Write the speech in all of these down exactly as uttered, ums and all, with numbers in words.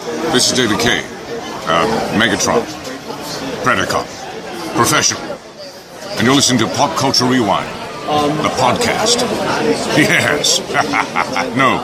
This is David Kay. Uh, Megatron. Predacon. Professional. And you're listening to Pop Culture Rewind. The podcast. Yes. No.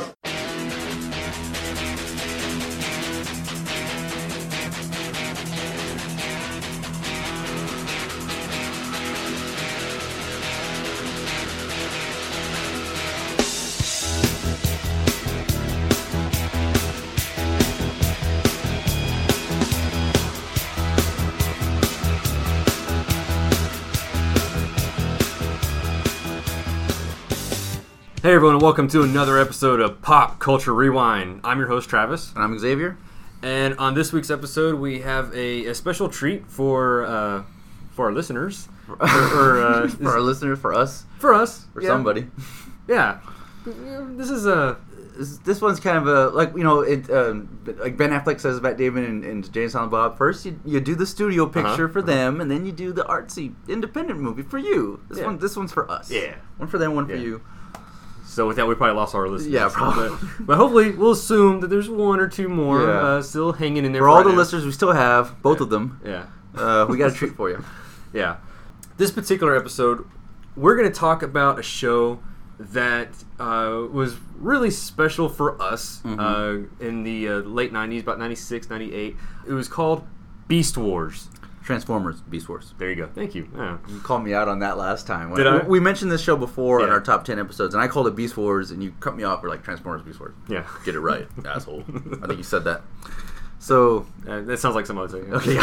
Hey everyone, and welcome to another episode of Pop Culture Rewind. I'm your host Travis. And I'm Xavier. And on this week's episode, we have a, a special treat for uh, for our listeners. For, or, uh, for our listeners, for us. For us. For yeah. somebody. Yeah. This is a... This, this one's kind of a, like, you know, it um, like Ben Affleck says about David and, and Jay and Silent Bob. First, you, you do the studio picture uh-huh. for them, and then you do the artsy, independent movie for you. This yeah. one, this one's for us. Yeah. One for them, one yeah. for you. So with that, we probably lost our listeners. Yeah, probably. But, but hopefully, we'll assume that there's one or two more yeah. uh, still hanging in there. For all right the now. listeners we still have, both yeah. of them, yeah, uh, we got a treat for you. Yeah. This particular episode, we're going to talk about a show that uh, was really special for us mm-hmm. uh, in the uh, late nineties, about ninety-six, ninety-eight. It was called Beast Wars. Transformers, Beast Wars. There you go. Thank you. Yeah. You called me out on that last time. Did I? We mentioned this show before yeah. in our top ten episodes, and I called it Beast Wars, and you cut me off for like Transformers, Beast Wars. Yeah. Get it right, asshole. I think you said that. So uh, that sounds like some other thing. Okay.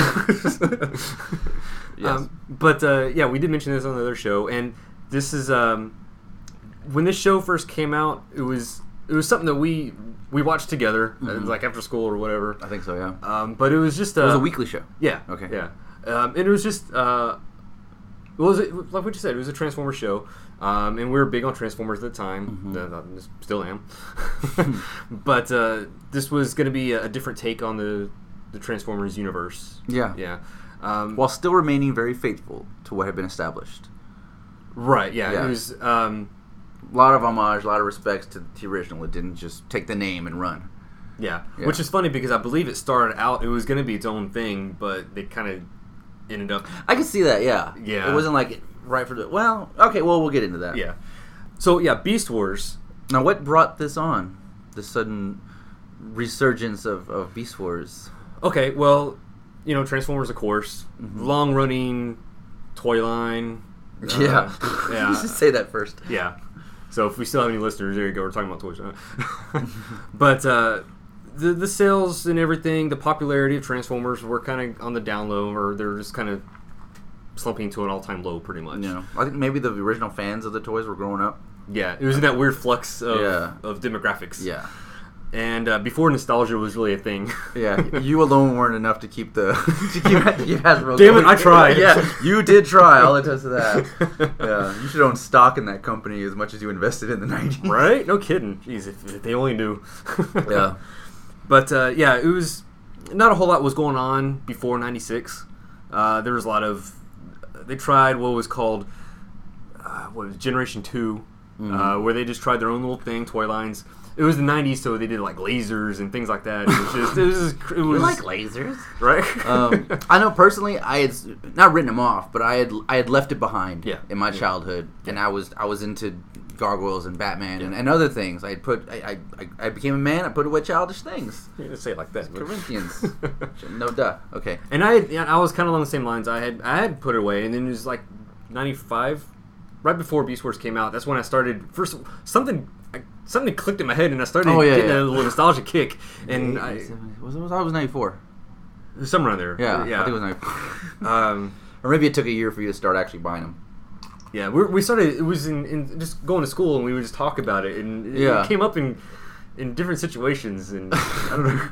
yes. Um, but uh, yeah, we did mention this on the other show, and this is um, when this show first came out. It was it was something that we we watched together, mm-hmm. uh, like after school or whatever. I think so, yeah. Um, but it was just uh, it was a weekly show. Yeah. Okay. Yeah. Um, and it was just uh, what was it like what you said? It was a Transformers show, um, and we were big on Transformers at the time. Mm-hmm. Uh, still am. But uh, this was going to be a, a different take on the the Transformers universe. Yeah. Yeah. Um, While still remaining very faithful to what had been established. Right. Yeah. yeah. It was um, a lot of homage, a lot of respects to the original. It didn't just take the name and run. Yeah. yeah. Which is funny because I believe it started out. It was going to be its own thing, but they kind of ended up. I can see that. Yeah. Yeah. It wasn't like right for the. Well, okay. Well, we'll get into that. Yeah. So yeah, Beast Wars. Now, what brought this on? The sudden resurgence of, of Beast Wars. Okay, well, you know, Transformers, of course, mm-hmm. long-running toy line. Uh, yeah, yeah. You should say that first. Yeah. So if we still have any listeners, there you go. We're talking about toys. But uh, the the sales and everything, the popularity of Transformers were kind of on the down low, or they're just kind of slumping to an all-time low, pretty much. Yeah, I think maybe the original fans of the toys were growing up. Yeah, it was in that weird flux of yeah. of demographics. Yeah. And uh, before nostalgia was really a thing. Yeah, you alone weren't enough to keep the to keep, keep Hasbro. Damn it, I tried. Yeah, you did try. I'll attest to that. Yeah, you should own stock in that company as much as you invested in the nineties. Right? No kidding. Jeez, if, if they only knew. Yeah. But uh, yeah, it was not a whole lot was going on before ninety-six. Uh, there was a lot of they tried what was called uh, what was it, Generation Two, mm-hmm. uh, where they just tried their own little thing, toy lines. It was the nineties, so they did like lasers and things like that. It was just, it was, just, it was we like lasers, right? um, I know personally, I had not written them off, but I had I had left it behind. Yeah. In my yeah. childhood, yeah. and I was I was into gargoyles and Batman yeah. and, and other things. I had put I, I I became a man. I put away childish things. You didn't say it like that. But. Corinthians, no duh. Okay. And I had, yeah, I was kind of along the same lines. I had I had put it away, and then it was like ninety-five, right before Beast Wars came out. That's when I started first something. I, something clicked in my head, and I started oh, yeah, getting yeah. a little nostalgia kick. And yeah, I was, was I was ninety-four. Somewhere around there. Yeah, yeah. I think it was ninety-four. um, or maybe it took a year for you to start actually buying them. Yeah, we we started. It was in, in just going to school, and we would just talk about it, and it, yeah. it came up in in different situations, and I don't know.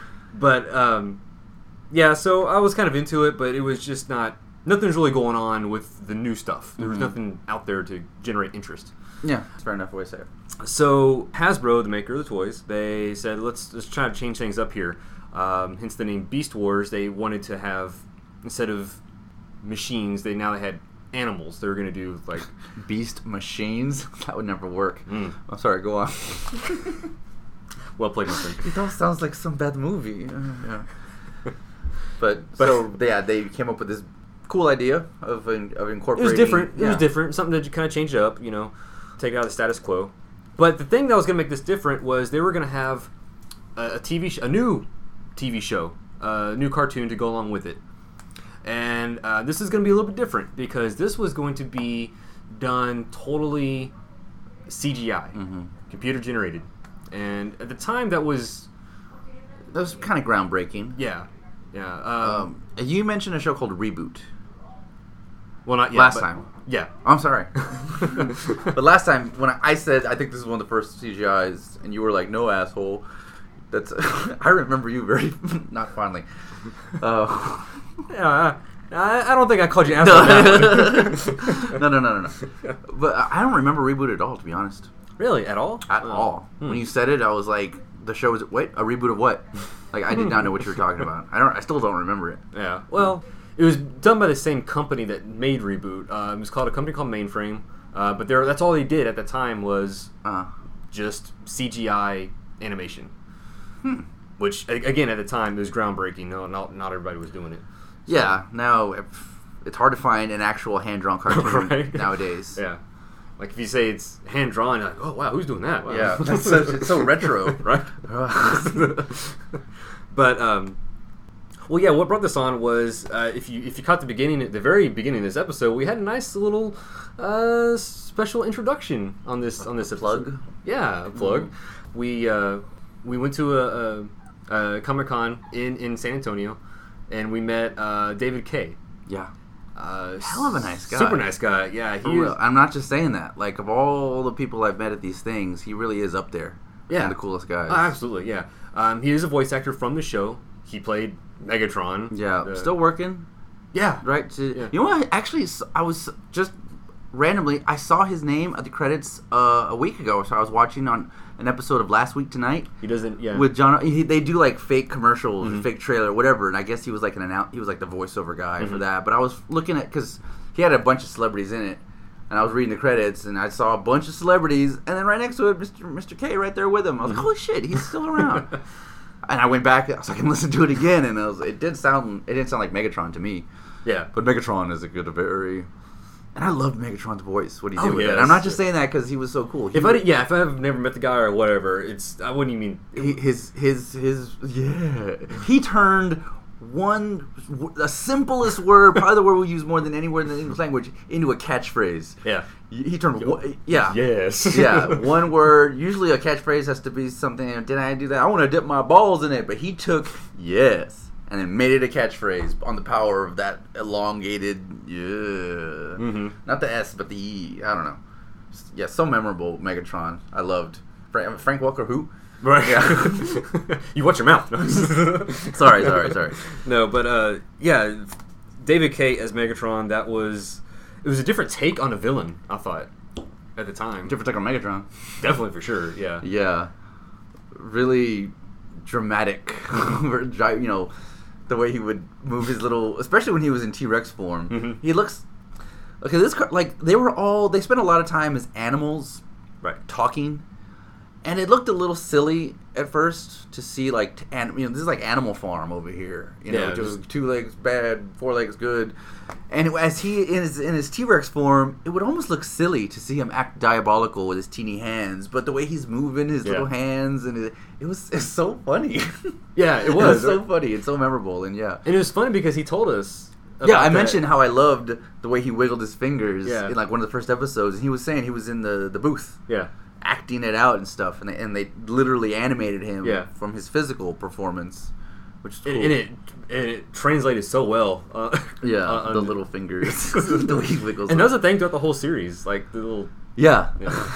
But um, yeah, so I was kind of into it, but it was just not. Nothing's really going on with the new stuff. There was mm-hmm. nothing out there to generate interest. Yeah, that's fair enough way to say it. So Hasbro, the maker of the toys, they said, let's let's try to change things up here. Um, hence the name Beast Wars. They wanted to have, instead of machines, they now they had animals. They were going to do like beast machines. That would never work. Mm. I'm sorry. Go on. Well played, my friend. It all sounds like some bad movie. Uh, yeah. But, but so yeah, they came up with this cool idea of in, of It incorporating. was different. It yeah. was different. Something to kind of change it up, you know, take out the status quo. But the thing that was going to make this different was they were going to have a, a T V, sh- a new T V show, a new cartoon to go along with it. And uh, this is going to be a little bit different because this was going to be done totally C G I, Mm-hmm. computer generated. And at the time, that was That was kind of groundbreaking. yeah, yeah. Um, Um, you mentioned a show called Reboot. well, not yet, last but- time. Yeah. I'm sorry. But last time, when I said, I think this is one of the first C G Is, and you were like, no, asshole. That's I remember you very, not fondly. Uh, Yeah, I, I don't think I called you an asshole. now. no, no, no, no, no. But I don't remember Reboot at all, to be honest. Really, at all? At Oh. all. Hmm. When you said it, I was like, the show is, wait, a reboot of what? Like, I did not know what you were talking about. I don't. I still don't remember it. Yeah. Well, it was done by the same company that made Reboot. Uh, it was called a company called Mainframe. Uh, but they're, that's all they did at the time was Uh, just C G I animation. hmm. Which, a- again, at the time, it was groundbreaking. No, not, not everybody was doing it. Yeah, now if- it's hard to find an actual hand-drawn cartoon Right. nowadays. Yeah. Like, if you say it's hand-drawn, you're like, oh, wow, who's doing that? Wow. Yeah, that's so, it's so retro. Right? But, um... well, yeah, what brought this on was, uh, if you if you caught the beginning, at the very beginning of this episode, we had a nice little uh, special introduction on this on this episode. Plug? Yeah, a plug. Mm. We uh, we went to a, a, a Comic Con in, in San Antonio, and we met uh, David Kay. Yeah. Uh, Hell of a nice guy. Super nice guy. Yeah, he For is, real. I'm not just saying that. Like, of all the people I've met at these things, he really is up there. Yeah. One of the coolest guys. Oh, absolutely, yeah. Um, he is a voice actor from the show. He played Megatron. Yeah. The- Still working, yeah. right? To, Yeah. You know what? Actually, s- I was just randomly, I saw his name at the credits uh, a week ago. So I was watching on an episode of Last Week Tonight. He doesn't. Yeah. With John, he, they do like fake commercials, Mhm. fake trailer, whatever. And I guess he was like an announce, he was like the voiceover guy for Mhm. that. But I was looking at because he had a bunch of celebrities in it, and I was reading the credits, and I saw a bunch of celebrities, and then right next to it, Mister Mister K right there with him. I was like, holy shit, he's still around. And I went back, I was like, I can listen to it again, and I was, it did sound, it didn't sound like Megatron to me. yeah. But Megatron is a good, a very. And I loved Megatron's voice. What he did Oh, with yes. it. I'm not just saying that because he was so cool. He If I did, yeah, if I've never met the guy or whatever, it's I wouldn't even. He, his his his yeah. He turned one the simplest word, probably the word we use more than any word in the English language, into a catchphrase. Yeah. He turned one, yeah Yes. yeah one word. Usually a catchphrase has to be something. Did I do that? I want to dip my balls in it, but he took yes and then made it a catchphrase on the power of that elongated yeah. Mm-hmm. Not the S, but the E. I don't know. Yeah, so memorable. Megatron. I loved Frank, Frank Welker. Who? Right. Yeah. You watch your mouth. sorry, sorry, sorry. No, but uh, yeah, David Kay as Megatron. That was it was a different take on a villain. I thought at the time. Different take on Megatron. Definitely for sure. Yeah. Yeah, really dramatic. you know, the way he would move his little, especially when he was in T-Rex form. Mhm. He looks. Okay, this car- like they were all. They spent a lot of time as animals Right. talking, and it looked a little silly at first to see like t- and you know this is like Animal Farm over here. You know, Yeah, just just- two legs bad, four legs good. And it- as he in his in his T-Rex form, it would almost look silly to see him act diabolical with his teeny hands. But the way he's moving his Yeah. little hands and it, it was it's so funny. Yeah, it It was was. so funny and so memorable and yeah. And it was funny because he told us. Yeah, about I that. mentioned how I loved the way he wiggled his fingers Yeah. in like one of the first episodes. And he was saying he was in the, the booth Yeah. acting it out and stuff, and they, and they literally animated him Yeah. from his physical performance, which is cool. And, and it and it translated so well. Uh, yeah, on- the little fingers, the way he wiggles. And them. that was a thing throughout the whole series, like the little. yeah. Yeah.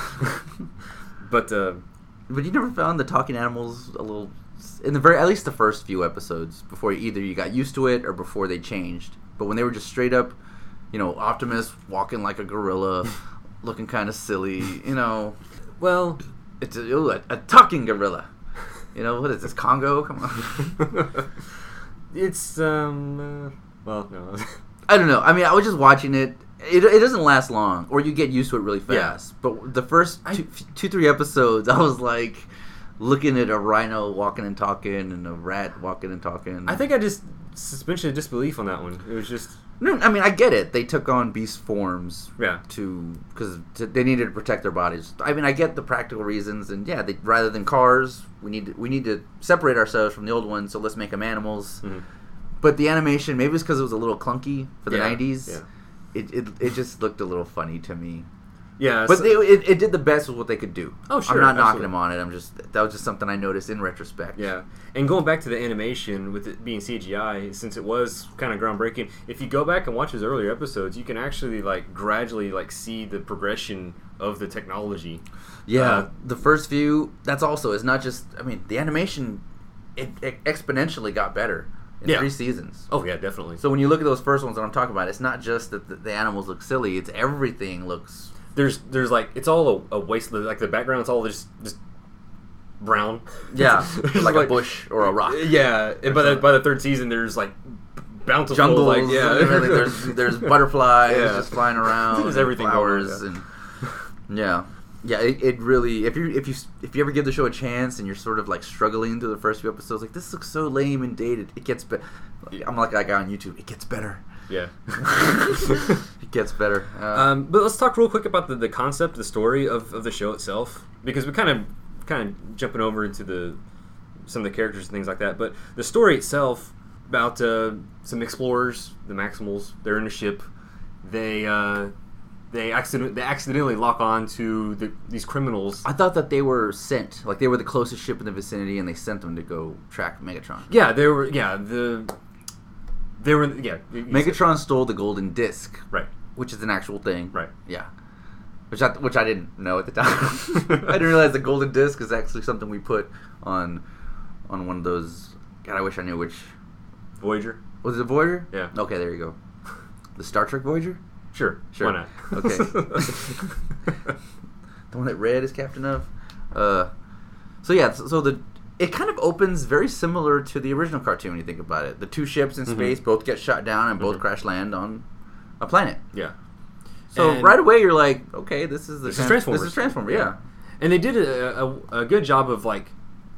But uh, But you never found the talking animals a little in the very at least the first few episodes before either you got used to it or before they changed. But when they were just straight up, you know, Optimus walking like a gorilla, looking kind of silly, you know. well, It's a, ooh, a, a talking gorilla. You know, what is this, Congo? Come on. it's um. Uh, well, no. I don't know. I mean, I was just watching it. It, it doesn't last long, or you get used to it really Yeah. fast. But the first two, two, three episodes, I was like, looking at a rhino walking and talking and a rat walking and talking. I think I just suspension of disbelief on that one. It was just no. I mean, I get it. They took on beast forms, yeah, to because they needed to protect their bodies. I mean, I get the practical reasons, and yeah, they, rather than cars, we need to, we need to separate ourselves from the old ones. So let's make them animals. Mm-hmm. But the animation, maybe it's because it was a little clunky for the yeah. nineties. Yeah. It, it it just looked a little funny to me. Yeah, but so, they, it, it did the best with what they could do. Oh, sure. I'm not knocking absolutely. them on it. I'm just that was just something I noticed in retrospect. Yeah, and going back to the animation with it being C G I, since it was kind of groundbreaking, if you go back and watch his earlier episodes, you can actually like gradually like see the progression of the technology. Yeah, uh, the first few. That's also it's not just. I mean, the animation it, it exponentially got better in Yeah. three seasons. Oh yeah, definitely. So when you look at those first ones that I'm talking about, it's not just that the, the animals look silly; it's everything looks. There's there's like it's all a, a waste. Like the background, it's all just just brown. Yeah, There's like, a bush or a rock. Yeah, and by the by the third season, there's like bountiful Jungles, like yeah, and everything. There's there's butterflies Yeah. just flying around. There's and everything going flowers on, and yeah, yeah. It, it really if you if you if you ever give the show a chance and you're sort of like struggling through the first few episodes, like this looks so lame and dated. It gets better. I'm like that guy on YouTube. It gets better. Yeah. It gets better. Uh, Um, but let's talk real quick about the, the concept, the story of, of the show itself, because we kind of kind of jumping over into the some of the characters and things like that. But the story itself about uh, some explorers, the Maximals. They're in a ship. They uh, they accident they accidentally lock on to the, these criminals. I thought that they were sent, like they were the closest ship in the vicinity, and they sent them to go track Megatron. Yeah, they were. Yeah, the they were. Yeah, you- you Megatron stole the golden disc, said- right. which is an actual thing. Right. Yeah. Which I which I didn't know at the time. I didn't realize the golden disc is actually something we put on on one of those. God, I wish I knew which. Voyager. Was it Voyager? Yeah. Okay, there you go. The Star Trek Voyager? Sure. Sure. Why not? Okay. The one that Red is captain of. Uh, so yeah, so, so the it kind of opens very similar to the original cartoon when you think about it. The two ships in Mhm. space both get shot down and both Mhm. crash land on a planet. Yeah. So And- right away you're like, okay, this is the This is trans- Transformers. This is Transformers, yeah. And they did a, a, a good job of like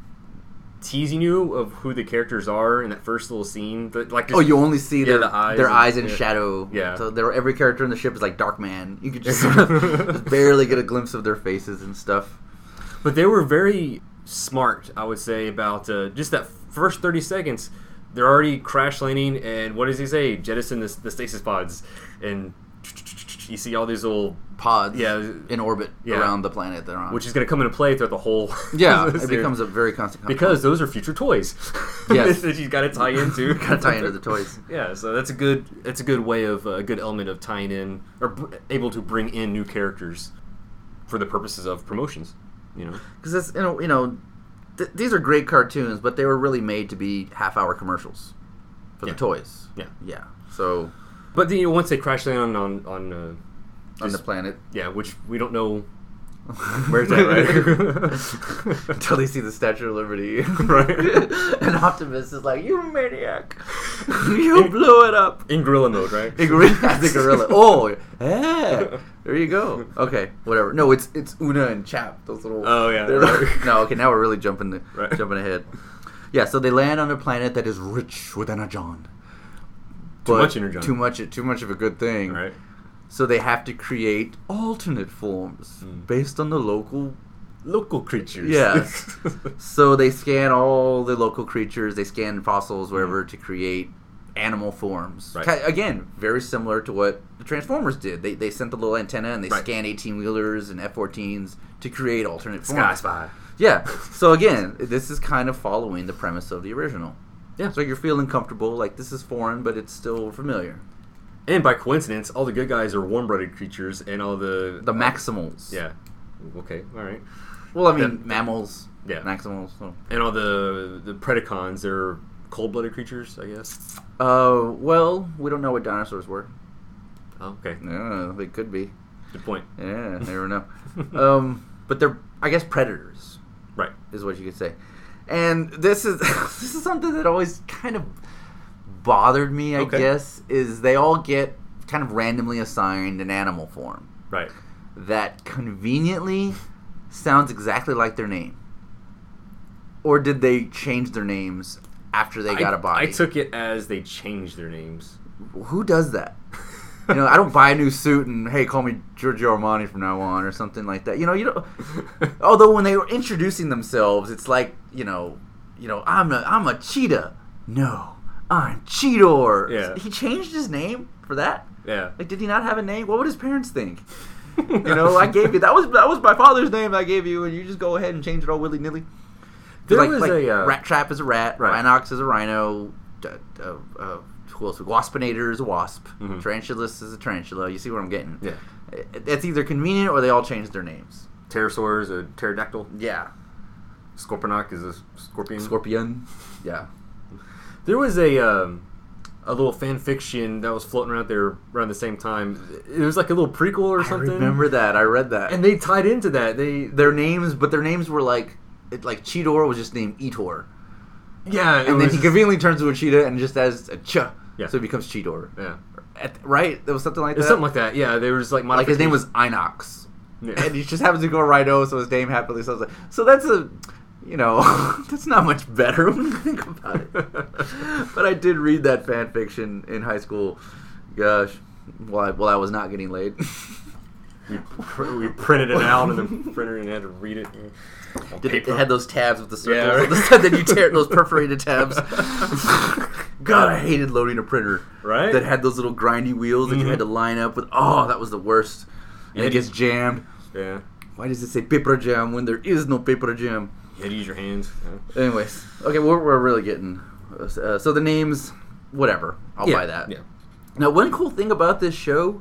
teasing you of who the characters are in that first little scene. But, like, Oh, you only see yeah, their the eyes their and- eyes in yeah. shadow. Yeah. So there, every character in the ship is like Darkman. You could just sort of just barely get a glimpse of their faces and stuff. But they were very smart, I would say, about uh, just that first thirty seconds. They're already crash landing, and what does he say? Jettison the, the stasis pods, and you see all these little Pods Yeah. in orbit Yeah. around the planet they're on. which is going to come into play throughout the whole. yeah, it series. becomes a very constant because those are future toys. Yes. that you got to tie into. gotta tie into the toys. Yeah, so that's a good that's a good way of uh, a good element of tying in or br- able to bring in new characters for the purposes of promotions. You know, Because it's you know you know th- these are great cartoons, but they were really made to be half-hour commercials for Yeah. the toys. Yeah. yeah. So but then, you know, once they crash land on on, on uh, on the just- planet, yeah, which we don't know where's that, right? Until they see the Statue of Liberty, Right. And Optimus is like, "You maniac! You blew it up!" In gorilla mode, right? A gorilla, the gorilla. Oh, yeah. There you go. Okay, whatever. No, it's it's Una and Chap. Those little. Oh, yeah, they're right. like- no, okay. Now we're really jumping the, Right. jumping ahead. Yeah, so they land on a planet that is rich with energon. Too But much energon. Too much. Too much of a good thing. Right. So they have to create alternate forms Mm. based on the local. Local creatures. Yes. So they scan all the local creatures. They scan fossils, wherever, to create animal forms. Right. Ki- Again, very similar to what the Transformers did. They they sent the little antenna and they Right. scanned eighteen wheelers and F fourteens to create alternate Sky forms. Spy. Yeah. So again, this is kind of following the premise of the original. Yeah. So you're feeling comfortable, like this is foreign, but it's still familiar. And by coincidence, all the good guys are warm-blooded creatures, and all the The Maximals. yeah, okay, all right, Well, I mean, The- mammals. Yeah. Maximals. So. and all the the Predacons, they're cold-blooded creatures, I guess. Uh, well, we don't know what dinosaurs were. Oh, okay, Yeah, they could be. good point. Yeah, never know. um, but they're, I guess, predators Right. is what you could say. And this is this is something that always kind of bothered me. I Okay. guess is they all get kind of randomly assigned an animal form Right. that conveniently sounds exactly like their name. or did they change their names after they got I, a body? I took it as they changed their names. Who does that? You know, I don't buy a new suit and, hey, call me Giorgio Armani from now on or something like that. You know, you don't. Although when they were introducing themselves, it's like, you know, you know, I'm a I'm a cheetah. No, I'm Cheetor. Yeah. He changed his name for that. Yeah. Like, did he not have a name? What would his parents think? You know, I gave you that was that was my father's name I gave you, and you just go ahead and change it all willy nilly. There like, was like a, uh, Rat Trap is a rat, Right. Rhinox is a rhino. Uh, uh, uh, who else? Waspinator is a wasp. Mhm. Tarantulas is a tarantula. You see what I'm getting? Yeah. It- It's either convenient or they all changed their names. Pterosaur is a pterodactyl. Yeah. Scorponok is a scorpion. Scorpion. Yeah. There was a um, a little fan fiction that was floating around there around the same time. It was like a little prequel or something. I remember that. I read that. And they tied into that. They their names, but their names were like, it, like Cheetor was just named Etor. yeah, it And then was, he conveniently turns to a cheetah and just has a ch. Yeah. So it becomes Cheetor. yeah, At, right? There was something like it's that. something like that. Yeah, there was like Like his name was modifications. Inox. Yeah. And he just happens to go Rhino, so his name happily sounds like. So that's a, you know, that's not much better when you think about it. But I did read that fan fiction in high school. Gosh, while I, while I was not getting laid. we, pr- we printed it out and then printer and had to read it. And, on Did it, paper. it had those tabs with the circles Yeah, on right. the side that you tear those perforated tabs. God, I hated loading a printer. Right? That had those little grindy wheels that you Mhm. had to line up with. Oh, that was the worst. And Yeah, it gets jammed. Yeah, Why does it say paper jam when there is no paper jam? you had to use your hands. Yeah. Anyways, okay, we're, we're really getting. Uh, so the names, whatever. I'll Yeah, buy that. Yeah. Now, one cool thing about this show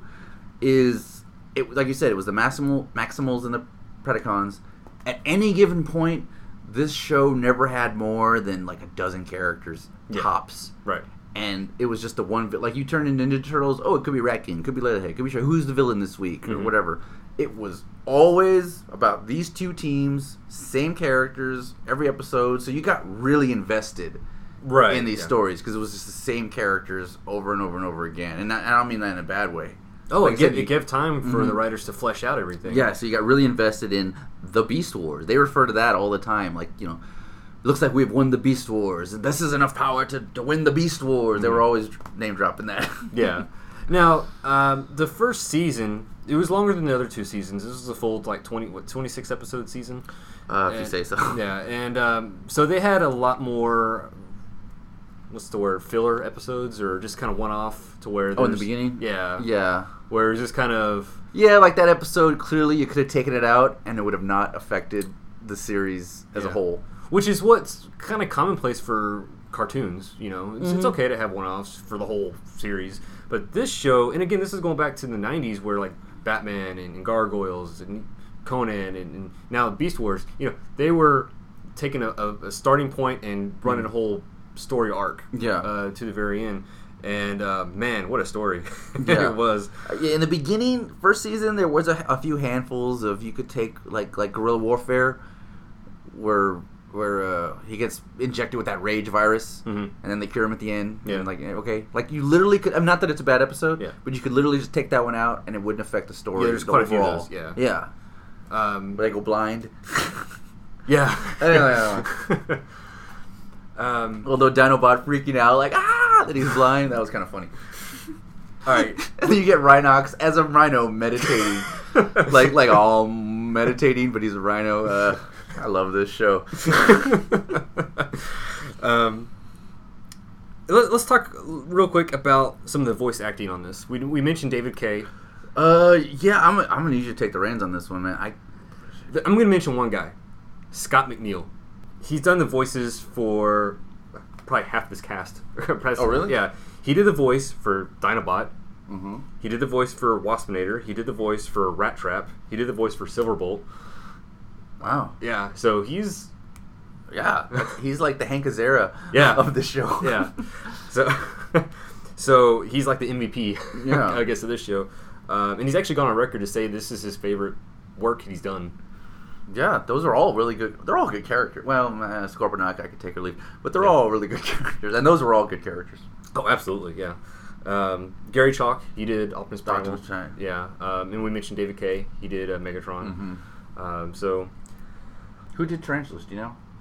is, it like you said, it was the Maximal, Maximals and the Predacons. At any given point, this show never had more than like a dozen characters, Yeah. tops. Right. And it was just the one, vi- like you turn into Ninja Turtles, oh, it could be Rat-King, could be Leatherhead, could be sure who's the villain this week, or Mhm. whatever. It was always about these two teams, same characters, every episode, so you got really invested Right. in these yeah. stories, because it was just the same characters over and over and over again. And I, I don't mean that in a bad way. Oh, Like I it, said, gave, you- it gave time for Mhm. the writers to flesh out everything. Yeah, so you got really invested in the Beast Wars. They refer to that all the time, like, you know, it looks like we've won the Beast Wars, and this is enough power to, to win the Beast Wars. They were always name dropping that. Yeah. Now, um, the first season, it was longer than the other two seasons. This was a full, like, twenty, what, twenty-six episode season? Uh, if you And- say so. Yeah, and um, so they had a lot more, what's the word, filler episodes, or just kind of one-off to where Oh, in the there's- beginning? Yeah. Yeah. Where it was just kind of, Yeah, like that episode, clearly you could have taken it out, and it would have not affected the series as a Yeah. whole. which is what's kind of commonplace for cartoons, you know. It's, it's Mhm. okay to have one-offs for the whole series, but this show, and again, this is going back to the nineties where, like, Batman and, and Gargoyles and Conan and, and now Beast Wars, you know, they were taking a, a, a starting point and running a whole story arc Yeah. uh, to the very end. And, uh, man, what a story Yeah. it was. Uh, yeah, in the beginning, first season, there was a, a few handfuls of you could take like like guerrilla warfare, where where uh, he gets injected with that rage virus, Mhm. and then they cure him at the end. Yeah. And like okay, like you literally could. I'm not that it's a bad episode, Yeah. but you could literally just take that one out, and it wouldn't affect the story. Yeah, there's the quite a few of overall. those, yeah. Yeah. Um, Where they go blind. yeah. Anyway, um, Although Dinobot freaking out like ah that he's blind, that was kind of funny. all right. And then you get Rhinox as a rhino meditating, like like all meditating, but he's a rhino. Uh, I love this show. um, let, let's talk real quick about some of the voice acting on this. We, we mentioned David Kaye. Uh, yeah, I'm I'm gonna need you to take the reins on this one, man. I I'm going to mention one guy, Scott McNeil. He's done the voices for probably half this cast. Oh, really? Yeah. He did the voice for Dinobot. mm-hmm. He did the voice for Waspinator. He did the voice for Rat Trap. He did the voice for Silverbolt. Wow, Yeah. So he's yeah, that's- he's like the Hank Azaria Yeah. of the show. yeah. So so he's like the M V P, Yeah. I guess, of this show. Um, and he's actually gone on record to say this is his favorite work he's done. Yeah, those are all really good. They're all good characters. Well, uh, Scorponok, I could take or leave, but they're Yeah. all really good characters, and those were all good characters. Oh, absolutely, yeah. Um, Gary Chalk, he did Optimus Prime. Optimus Prime. Yeah, um, and we mentioned David Kaye, he did uh, Megatron. Mm-hmm. Um, so Who did Tarantulas? Do you know?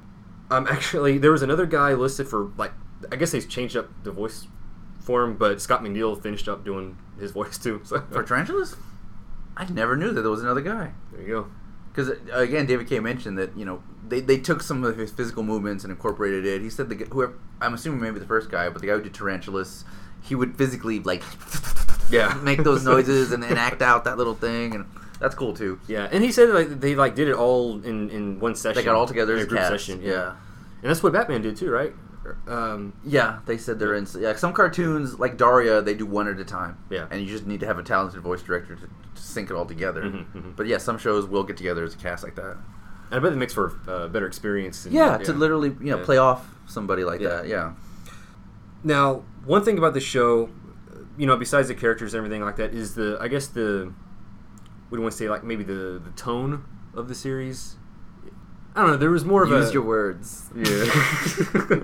Um, actually, there was another guy listed for, like, I guess they changed up the voice for him, but Scott McNeil finished up doing his voice too. So. For Tarantulas? I never knew that there was another guy. There you go. Because, again, David K. mentioned that, you know, they, they took some of his physical movements and incorporated it. He said, the whoever, I'm assuming maybe the first guy, but the guy who did Tarantulas, he would physically, like, yeah, make those noises and, and act out that little thing, and that's cool, too. Yeah, and he said like they like did it all in, in one session. They got all together in as a group cast. session. Yeah. Yeah. And that's what Batman did too, right? Um, Yeah, they said they're in. Yeah, some cartoons, like Daria, they do one at a time. Yeah. And you just need to have a talented voice director to, to sync it all together. Mm-hmm, mm-hmm. But yeah, some shows will get together as a cast like that. and I bet it makes for a uh, better experience. And, Yeah, to literally, you know, Yeah. play off somebody like Yeah. that. Yeah. Now, one thing about the show, you know, besides the characters and everything like that, is the I guess the what do you want to say, like maybe the the tone of the series. I don't know. There was more of Use a your words. yeah.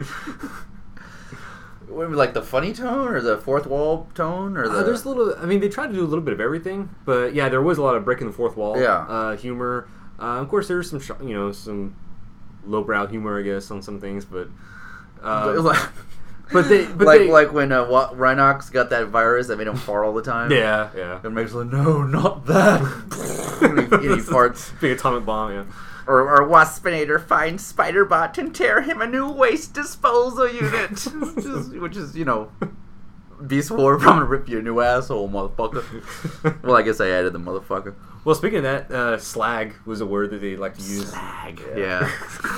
What, like the funny tone or the fourth wall tone or the Uh, there's a little. I mean, they tried to do a little bit of everything, but yeah, there was a lot of breaking the fourth wall. Yeah. Uh, humor. Uh, of course, there's some, sh- you know, some lowbrow humor, I guess, on some things, but. Uh, like, but they, but like they, like when uh, Wa- Rhinox got that virus that made him fart all the time. yeah, yeah. And Meg's like, no, not that. and, he, and he farts. Big atomic bomb, yeah. Or, or Waspinator finds Spiderbot and tear him a new waste disposal unit. which, is, which is, you know, Beast Wars, I'm gonna rip you a new asshole, motherfucker. Well, I guess I added the motherfucker. Well, speaking of that, uh, slag was a word that they like to use. Slag. Yeah.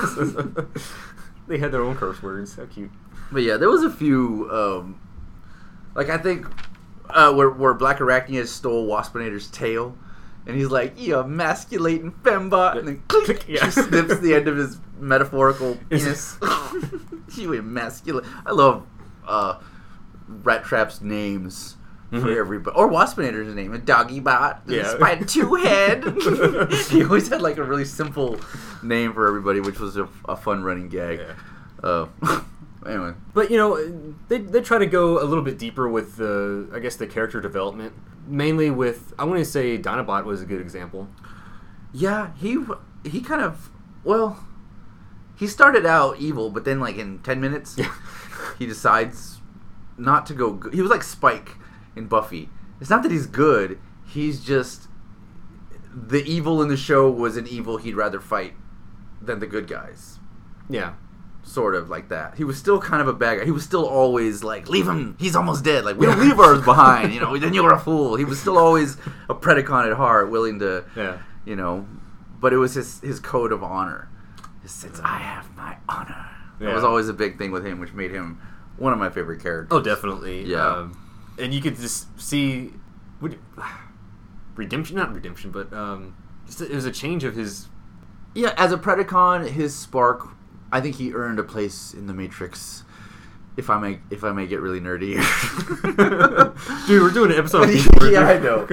They had their own curse words. How cute. But yeah, there was a few, um, like I think, uh, where, where Black Arachnia stole Waspinator's tail. And he's like, you emasculating fembot. And then click, Yeah. she snips the end of his metaphorical penis. You emasculate. I love uh, Rat Trap's names for Mhm. everybody. Or Waspinator's name. Doggy Bot. Yeah. Spider Two Head. He always had like a really simple name for everybody, which was a, a fun running gag. Yeah. Uh, anyway. But you know, they they try to go a little bit deeper with the I guess the character development, mainly with I want to say Dinobot was a good example. Yeah, he he kind of well, he started out evil, but then like in ten minutes, he decides not to go good. He was like Spike in Buffy. It's not that he's good; he's just the evil in the show was an evil he'd rather fight than the good guys. Yeah. Sort of like that. He was still kind of a bad guy. He was still always like, leave him. He's almost dead. Like, we don't leave ours behind. You know, then you're a fool. He was still always a Predacon at heart, willing to, Yeah. you know, but it was his his code of honor. His sense, I have my honor. That Yeah. was always a big thing with him, which made him one of my favorite characters. Oh, definitely. Yeah. Um, and you could just see what, redemption, not redemption, but um, just a, it was a change of his. Yeah, as a Predacon, his spark, I think he earned a place in the Matrix. If I may, if I may get really nerdy. Dude, we're doing an episode. Yeah, I know.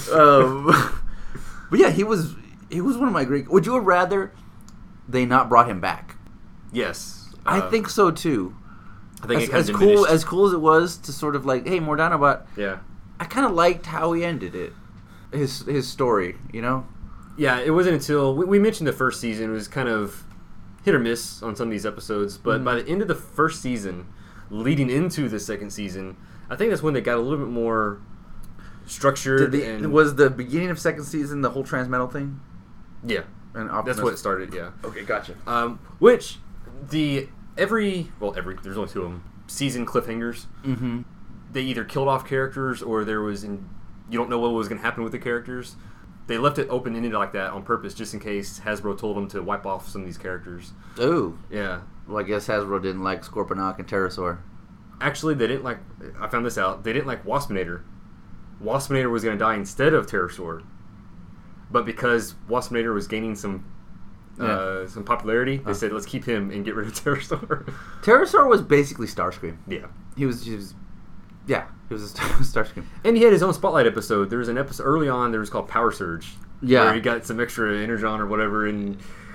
um, but yeah, he was he was one of my great. Would you have rather they not brought him back? Yes, I uh, think so too. I think as, it kind as of cool diminished. as cool as it was to sort of like, hey, more Dinobot. Yeah. I kind of liked how he ended it. His his story, you know. Yeah, it wasn't until we, we mentioned the first season it was kind of hit or miss on some of these episodes, but Mm-hmm. by the end of the first season, leading into the second season, I think that's when they got a little bit more structured. Did the, and was the beginning of second season the whole Transmetal thing? yeah, And that's Optimus- what it started. Yeah, Okay, gotcha. um, which the every well every there's only two of them season cliffhangers. Mm-hmm. They either killed off characters or there was in you don't know what was going to happen with the characters. They left it open ended like that on purpose, just in case Hasbro told them to wipe off some of these characters. Oh, Yeah. well, I guess Hasbro didn't like Scorponok and Pterosaur. Actually, they didn't like. I found this out. They didn't like Waspinator. Waspinator was going to die instead of Pterosaur, but because Waspinator was gaining some uh, Yeah. some popularity, they Uh. said let's keep him and get rid of Pterosaur. Pterosaur was basically Starscream. Yeah, He was, he was, yeah, he was a Star- Starscream. and he had his own spotlight episode. There was an episode early on. There was called Power Surge. Yeah. where he got some extra energon or whatever, and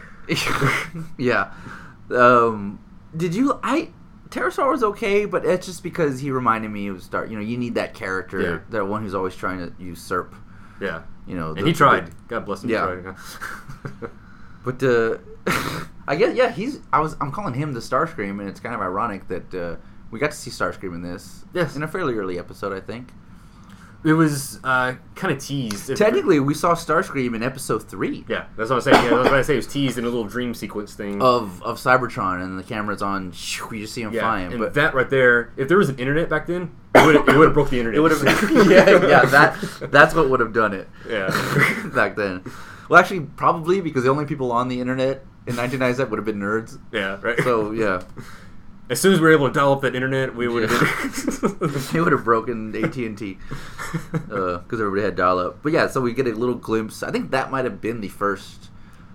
Yeah. Um, did you? I Pterosaur was okay, but it's just because he reminded me of Star. You know, you need that character, Yeah. that one who's always trying to usurp. yeah, You know, and the- he tried. the- God bless him. Yeah. He tried. But uh, I guess yeah. He's I was I'm calling him the Starscream, and it's kind of ironic that uh, we got to see Starscream in this. Yes. In a fairly early episode, I think. It was uh, kind of teased. Technically, we saw Starscream in episode three. Yeah, that's what I'm saying. Yeah, that's what I say. It was teased in a little dream sequence thing of of Cybertron, and the camera's on. You just see him yeah, flying. And but that right there, if there was an internet back then, it would have, it would have broke the internet. it would have. yeah, yeah. That that's what would have done it. Yeah. Back then. Well, actually, probably because the only people on the internet in nineteen ninety-seven would have been nerds. Yeah. Right. So yeah. As soon as we were able to dial up that internet, we would have. Yeah. They would have broken A T and T because uh, everybody had dial-up. But yeah, so we get a little glimpse. I think that might have been the first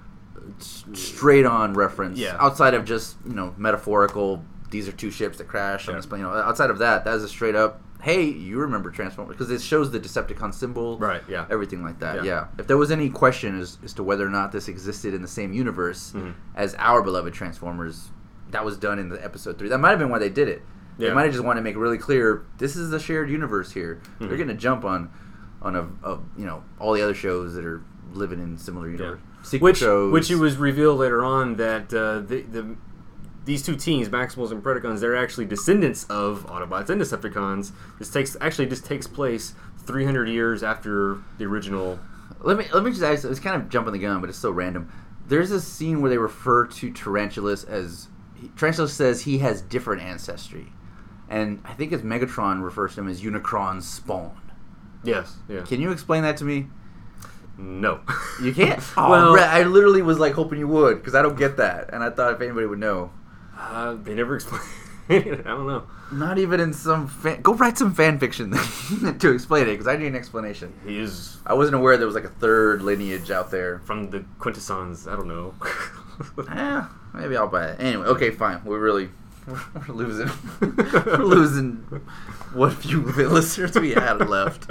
straight-on reference. Yeah. Outside of just you know metaphorical. These are two ships that crash on Yeah. this plane. You know, outside of that, that is a straight-up. Hey, you remember Transformers because it shows the Decepticon symbol, Right, yeah. everything like that. Yeah. Yeah. If there was any question as, as to whether or not this existed in the same universe Mhm. as our beloved Transformers. That was done in the episode three. That might have been why they did it. They Yeah. might have just wanted to make it really clear this is a shared universe here. Mhm. They're getting a jump on, on a, a you know all the other shows that are living in similar Yeah. universe. Sequel Which, shows. which it was revealed later on that uh, the, the these two teams, Maximals and Predacons, they're actually descendants of Autobots and Decepticons. This takes actually just takes place three hundred years after the original. Let me let me just ask. It's kind of jumping the gun, but it's so random. There's a scene where they refer to Tarantulas as Tarantulas says he has different ancestry, and I think as Megatron refers to him as Unicron's spawn. Yes. Yeah. Can you explain that to me? No. You can't. Oh, Well- Brett, I literally was like hoping you would because I don't get that, and I thought if anybody would know. Uh, they never explain it. I don't know. Not even in some fan... Go write some fan fiction then to explain it because I need an explanation. He is I wasn't aware there was like a third lineage out there. from the Quintessons. I don't know. Eh, maybe I'll buy it. Anyway, okay, fine. We're really we're, we're losing. We're losing what few listeners we had left.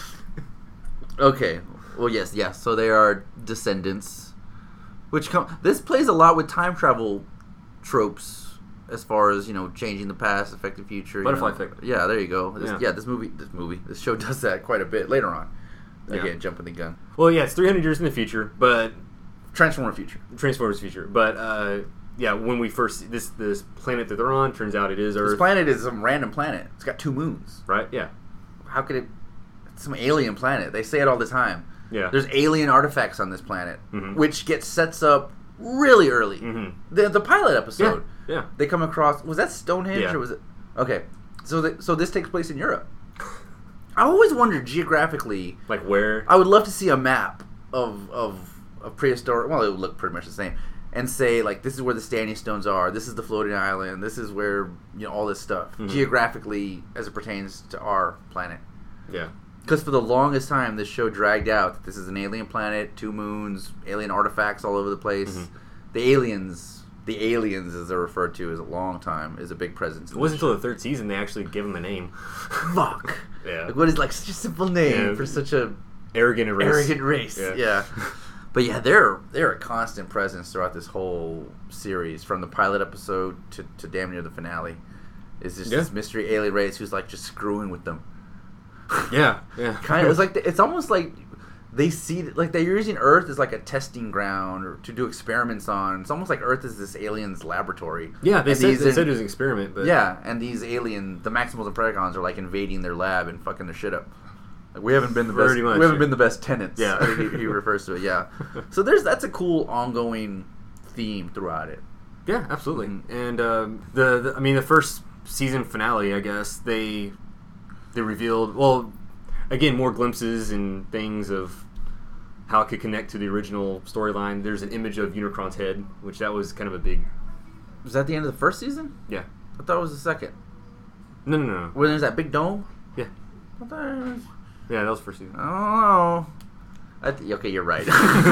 Okay. Well, yes, yes. So they are descendants, which come. This plays a lot with time travel tropes, as far as you know, changing the past, affect the future. you Butterfly know. effect. Yeah, there you go. This, Yeah. yeah. this movie, this movie, this show does that quite a bit later on. Again, Yeah. jumping the gun. Well, yeah, it's three hundred years in the future, but Transformer future. Transformers future. But uh, yeah, when we first this this planet that they're on, turns out it is Earth. This planet is some random planet. It's got two moons. Right? Yeah. How could it? It's some alien planet. They say it all the time. Yeah. There's alien artifacts on this planet, Mhm. which gets sets up really early. Mhm. The the pilot episode. Yeah. Yeah. They come across. Was that Stonehenge Yeah. or was it? Okay. So the, so this takes place in Europe. I always wondered geographically. Like where? I would love to see a map of of of prehistoric. Well, it would look pretty much the same. And say like this is where the standing stones are. This is the floating island. This is where you know all this stuff Mhm. geographically as it pertains to our planet. Yeah. Because for the longest time, this show dragged out that this is an alien planet, two moons, alien artifacts all over the place. Mhm. The aliens, the aliens as they're referred to, is a long time, is a big presence. It wasn't until the third season they actually gave him a name. Fuck. Yeah. Like, what is like such a simple name Yeah. for such a Arrogant race. arrogant race? Yeah. Yeah. But yeah, they're they're a constant presence throughout this whole series, from the pilot episode to, to damn near the finale. Is just Yeah. this mystery alien race who's like just screwing with them. Yeah. Yeah. Kind of. It's like it's almost like they see like they're using Earth as like a testing ground or to do experiments on. It's almost like Earth is this alien's laboratory. Yeah. They And said, these they are- said it was an experiment, but yeah, and these alien, the Maximals and Predacons are like invading their lab and fucking their shit up. Like, we haven't been the best. Pretty much, we haven't yeah. been the best tenants. Yeah. I think he, he refers to it. Yeah. So there's that's a cool ongoing theme throughout it. Yeah, absolutely. Mhm. And um, the, the I mean the first season finale, I guess they they revealed well again more glimpses and things of how it could connect to the original storyline. There's an image of Unicron's head, which that was kind of a big Was that the end of the first season? yeah. I thought it was the second. No, no, no. no. Where there's that big dome. Yeah. I thought it was- Yeah, that was the first season. I don't know. I th- okay, you're right.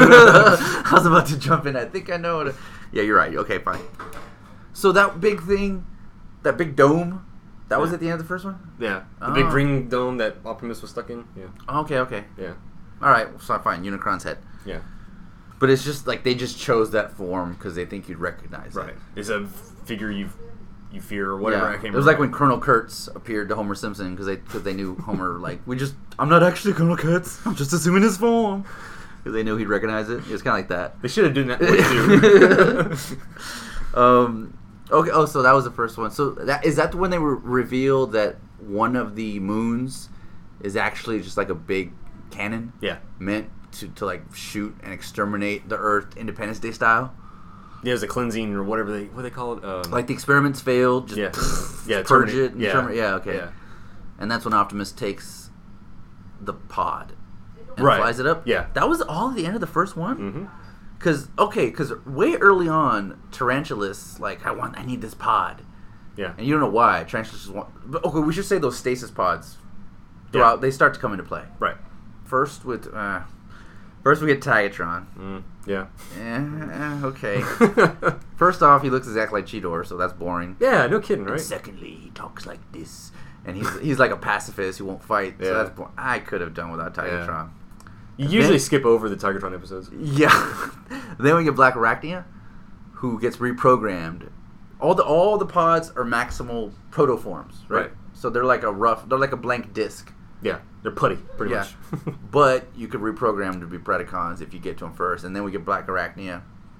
I was about to jump in. I think I know. What it- yeah, you're right. Okay, fine. So that big thing, that big dome, that was Yeah. at the end of the first one? Yeah. The Oh. big green dome that Optimus was stuck in. Yeah. Okay, okay. Yeah. All right, so fine. Unicron's head. Yeah. But it's just like they just chose that form because they think you'd recognize Right. it. It's a figure you you fear or whatever. Yeah. I can't It was remember. like when Colonel Kurtz appeared to Homer Simpson because they cause they knew Homer like we just I'm not actually Colonel Kurtz. I'm just assuming his form. because they knew he'd recognize it. It was kind of like that. They should have done that too. um, okay. Oh, so that was the first one. So that is that when they were revealed that one of the moons is actually just like a big cannon? Yeah. Meant to, to like shoot and exterminate the Earth, Independence Day style. Yeah, it was a cleansing or whatever they what do they call it. Um, Like the experiments failed. Just yeah. pff, Yeah. purge terminate- it. And Yeah. terminate- yeah. Okay. Yeah. And that's when Optimus takes the pod and Right. flies it up. Yeah. That was all at the end of the first one. Mm-hmm. Cause okay, cause way early on, Tarantulas like I want, I need this pod, Yeah. and you don't know why. Tarantulas just want. But okay, we should say those stasis pods. Throughout, they start to come into play. Right. First with, uh, first we get Tigatron. Mm, yeah. Eh, eh, okay. First off, he looks exactly like Cheetor, so that's boring. Yeah. No kidding, right? And secondly, he talks like this, and he's he's like a pacifist who won't fight. So Yeah. that's boring. I could have done without Tigatron. You usually Then- skip over the Tigertron episodes. Yeah. Then we get Black Arachnia, who gets reprogrammed. All the all the pods are maximal protoforms, right? Right. So they're like a rough, they're like a blank disc. Yeah, they're putty, pretty Yeah. much. But you could reprogram them to be Predacons if you get to them first. And then we get Black Arachnia.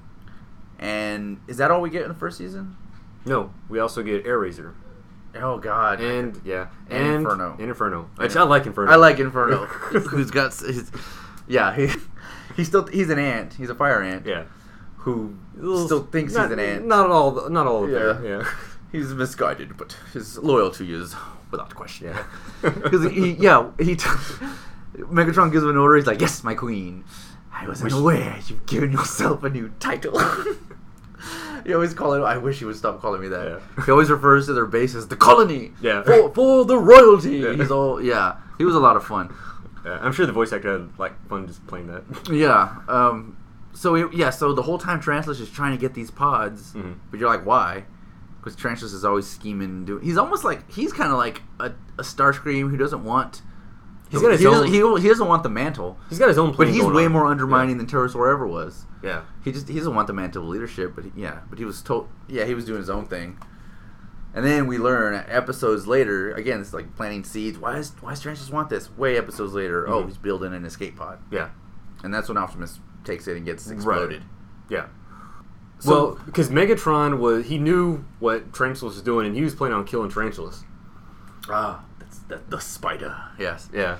And is that all we get in the first season? No, we also get Air Razor. Oh, God. And, yeah. And And Inferno. And Inferno. Which I like Inferno. I like Inferno. Who's got... His, yeah, he, he's still... He's an ant. He's a fire ant. Yeah. Who Little- still thinks not, he's an ant. Not all, not all of Yeah. them. Yeah. He's misguided, but his loyalty is without question. Yeah. Because he, yeah, he. T- Megatron gives him an order. He's like, "Yes, my queen. I wasn't Wish- aware you've given yourself a new title." He always call it. I wish he would stop calling me that. Yeah. He always refers to their base as the colony. Yeah. For, for the royalty. Yeah. He's all yeah. He was a lot of fun. Yeah, I'm sure the voice actor had like fun just playing that. Yeah. Um. So it, yeah. So the whole time Tarantulas is trying to get these pods, Mhm. but you're like, why? Because Tarantulas is always scheming and doing. He's almost like he's kind of like a, a Starscream who doesn't want. He's got his he own- Doesn't, he, he doesn't want the mantle, He's got his own but plan he's going way on. more undermining than Pterosaur ever was. Yeah. He just he doesn't want the mantle of leadership, but he, yeah, but he was told yeah he was doing his own thing. And then we learn episodes later again it's like planting seeds. Why is why does Tarantulas want this? Way episodes later, oh Mhm. he's building an escape pod, Yeah. and that's when Optimus takes it and gets exploded. Yeah. So- well, because Megatron was, he knew what Tarantulas was doing, and he was planning on killing Tarantulas. Ah, that's the, the spider. Yes. Yeah.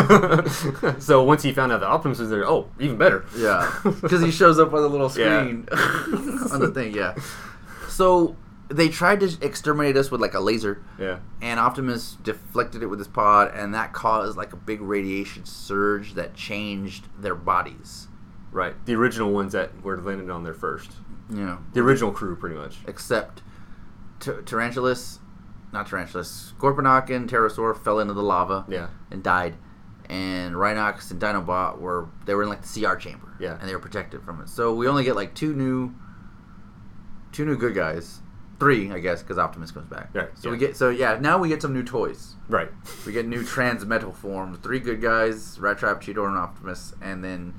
So once he found out that Optimus was there, oh, even better. Yeah, because he shows up on the little Yeah. screen on the thing. Yeah. So they tried to exterminate us with like a laser, Yeah. and Optimus deflected it with his pod, and that caused like a big radiation surge that changed their bodies. Right. The original ones that were landed on there first. You know, The original crew, pretty much. except T- Tarantulas, not Tarantulas, Scorponok and Pterosaur fell into the lava Yeah. and died. And Rhinox and Dinobot were they were in like the C R chamber, Yeah. and they were protected from it. So we only get like two new, two new good guys, three I guess, because Optimus comes back. Right, So yeah. we get so yeah now we get some new toys. Right. We get new Transmetal forms, three good guys, Rat Trap, Cheetor, and Optimus, and then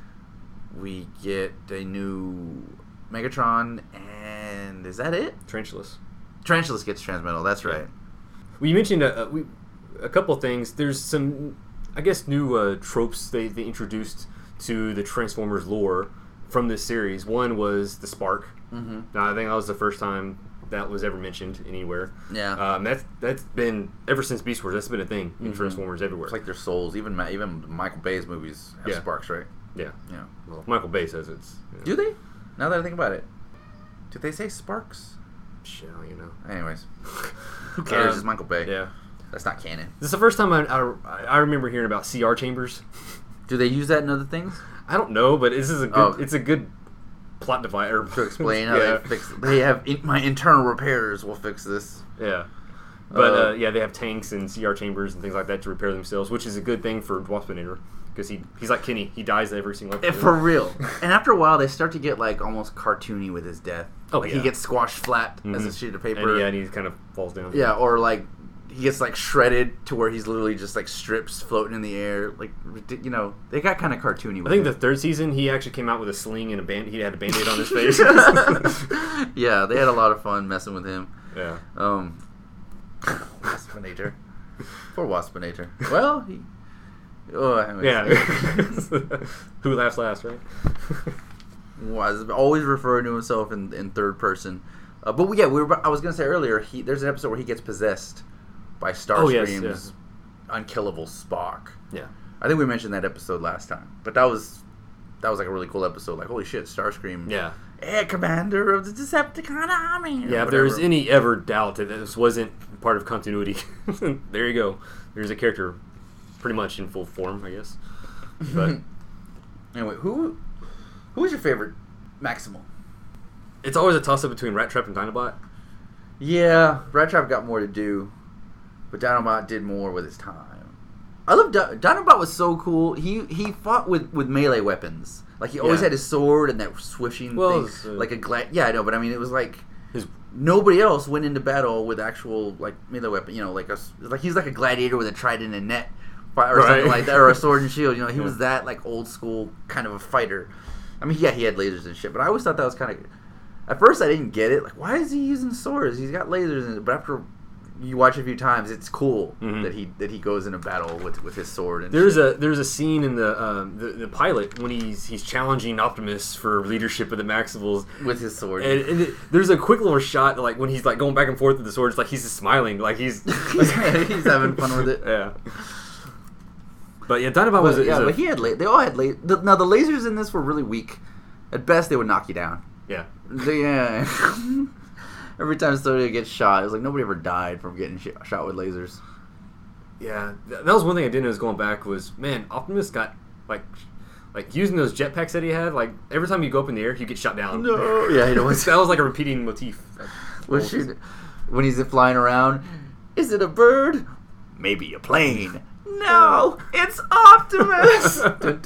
we get a new Megatron, and is that it? Tarantulas. Tarantulas gets Transmetal. That's Yeah. right. Well, you mentioned a, we, a couple of things. There's some, I guess, new uh, tropes they, they introduced to the Transformers lore from this series. One was the spark. Mm-hmm. Now, I think that was the first time that was ever mentioned anywhere. Yeah. Um, that's that's been ever since Beast Wars. That's been a thing in Mhm. Transformers everywhere. It's like their souls. Even Ma- even Michael Bay's movies have Yeah. sparks, right? yeah. Yeah. Well, Michael Bay says it's. You know, Do they? Now that I think about it, did they say sparks? shit, I don't even know. Anyways, who cares? Um, it's Michael Bay. Yeah. That's not canon. This is the first time I, I, I remember hearing about C R chambers. Do they use that in other things? I don't know, but this is a good. Oh. It's a good plot divider To explain how yeah. they fix. They have in, my internal repairs will fix this. Yeah. But Uh, uh, yeah, they have tanks and C R chambers and things like that to repair themselves, which is a good thing for Waspinator because he he's like Kenny. He dies every single If for real. And after a while, they start to get like almost cartoony with his death. Oh, like yeah. he gets squashed flat as a Mhm. sheet of paper. And, yeah, and he kind of falls down. Yeah, or like he gets like shredded to where he's literally just like strips floating in the air. Like ridic- you know, they got kind of cartoony. With I think the him. third season he actually came out with a sling and a band. He had a band-aid on his face. Yeah, they had a lot of fun messing with him. Yeah. Um, Waspinator. Poor Waspinator. Well, he Oh, anyways. Yeah. Who laughs last, right? Was always referring to himself in, in third person. Uh, but yeah, we were, I was gonna say earlier. He there's an episode where he gets possessed by Starscream's Oh, yes, unkillable Spock. Yeah. I think we mentioned that episode last time, but that was that was like a really cool episode. Like, holy shit, Starscream! Yeah. Air Commander of the Decepticon Army. Yeah. If there's any ever doubt that this wasn't part of continuity, there you go. There's a character, pretty much in full form, I guess. But anyway, who who was your favorite Maximal? it's always a toss up between Rat Trap and Dinobot. Yeah, Rat Trap got more to do, but Dinobot did more with his time. I love Di- Dinobot was so cool. He he fought with, with melee weapons. Like he always Yeah. had his sword and that swishing Well, thing, it's, uh, like a glad. Yeah, I know, but I mean, it was like His nobody else went into battle with actual like melee weapon. You know, like a s- like he's like a gladiator with a trident and net, fi- or Right. something like that, or a sword and shield. You know, he Yeah. was that like old school kind of a fighter. I mean, yeah, he had lasers and shit, but I always thought that was kind of. At first, I didn't get it. Like, why is he using swords? He's got lasers in it. But after you watch it a few times, it's cool Mhm. that he that he goes into battle with with his sword. And There's shit. a there's a scene in the, um, the the pilot when he's he's challenging Optimus for leadership of the Maximals, with his sword. and, and it, there's a quick little shot like when he's like going back and forth with the sword. It's like he's just smiling, like he's he's, he's having fun with it. yeah. But yeah, Dinobot was But, a, yeah, is a- but he had la- they all had la- the, now the lasers in this were really weak. At best, they would knock you down. yeah. They, yeah. Every time somebody gets shot, it was like nobody ever died from getting sh- shot with lasers. Yeah, th- that was one thing I did notice going back was, man, Optimus got, like, like using those jetpacks that he had, like, every time you go up in the air, you get shot down. No. Yeah, you know what's that was like a repeating motif. Well, shoot, when he's flying around, is it a bird? Maybe a plane. No, it's Optimus.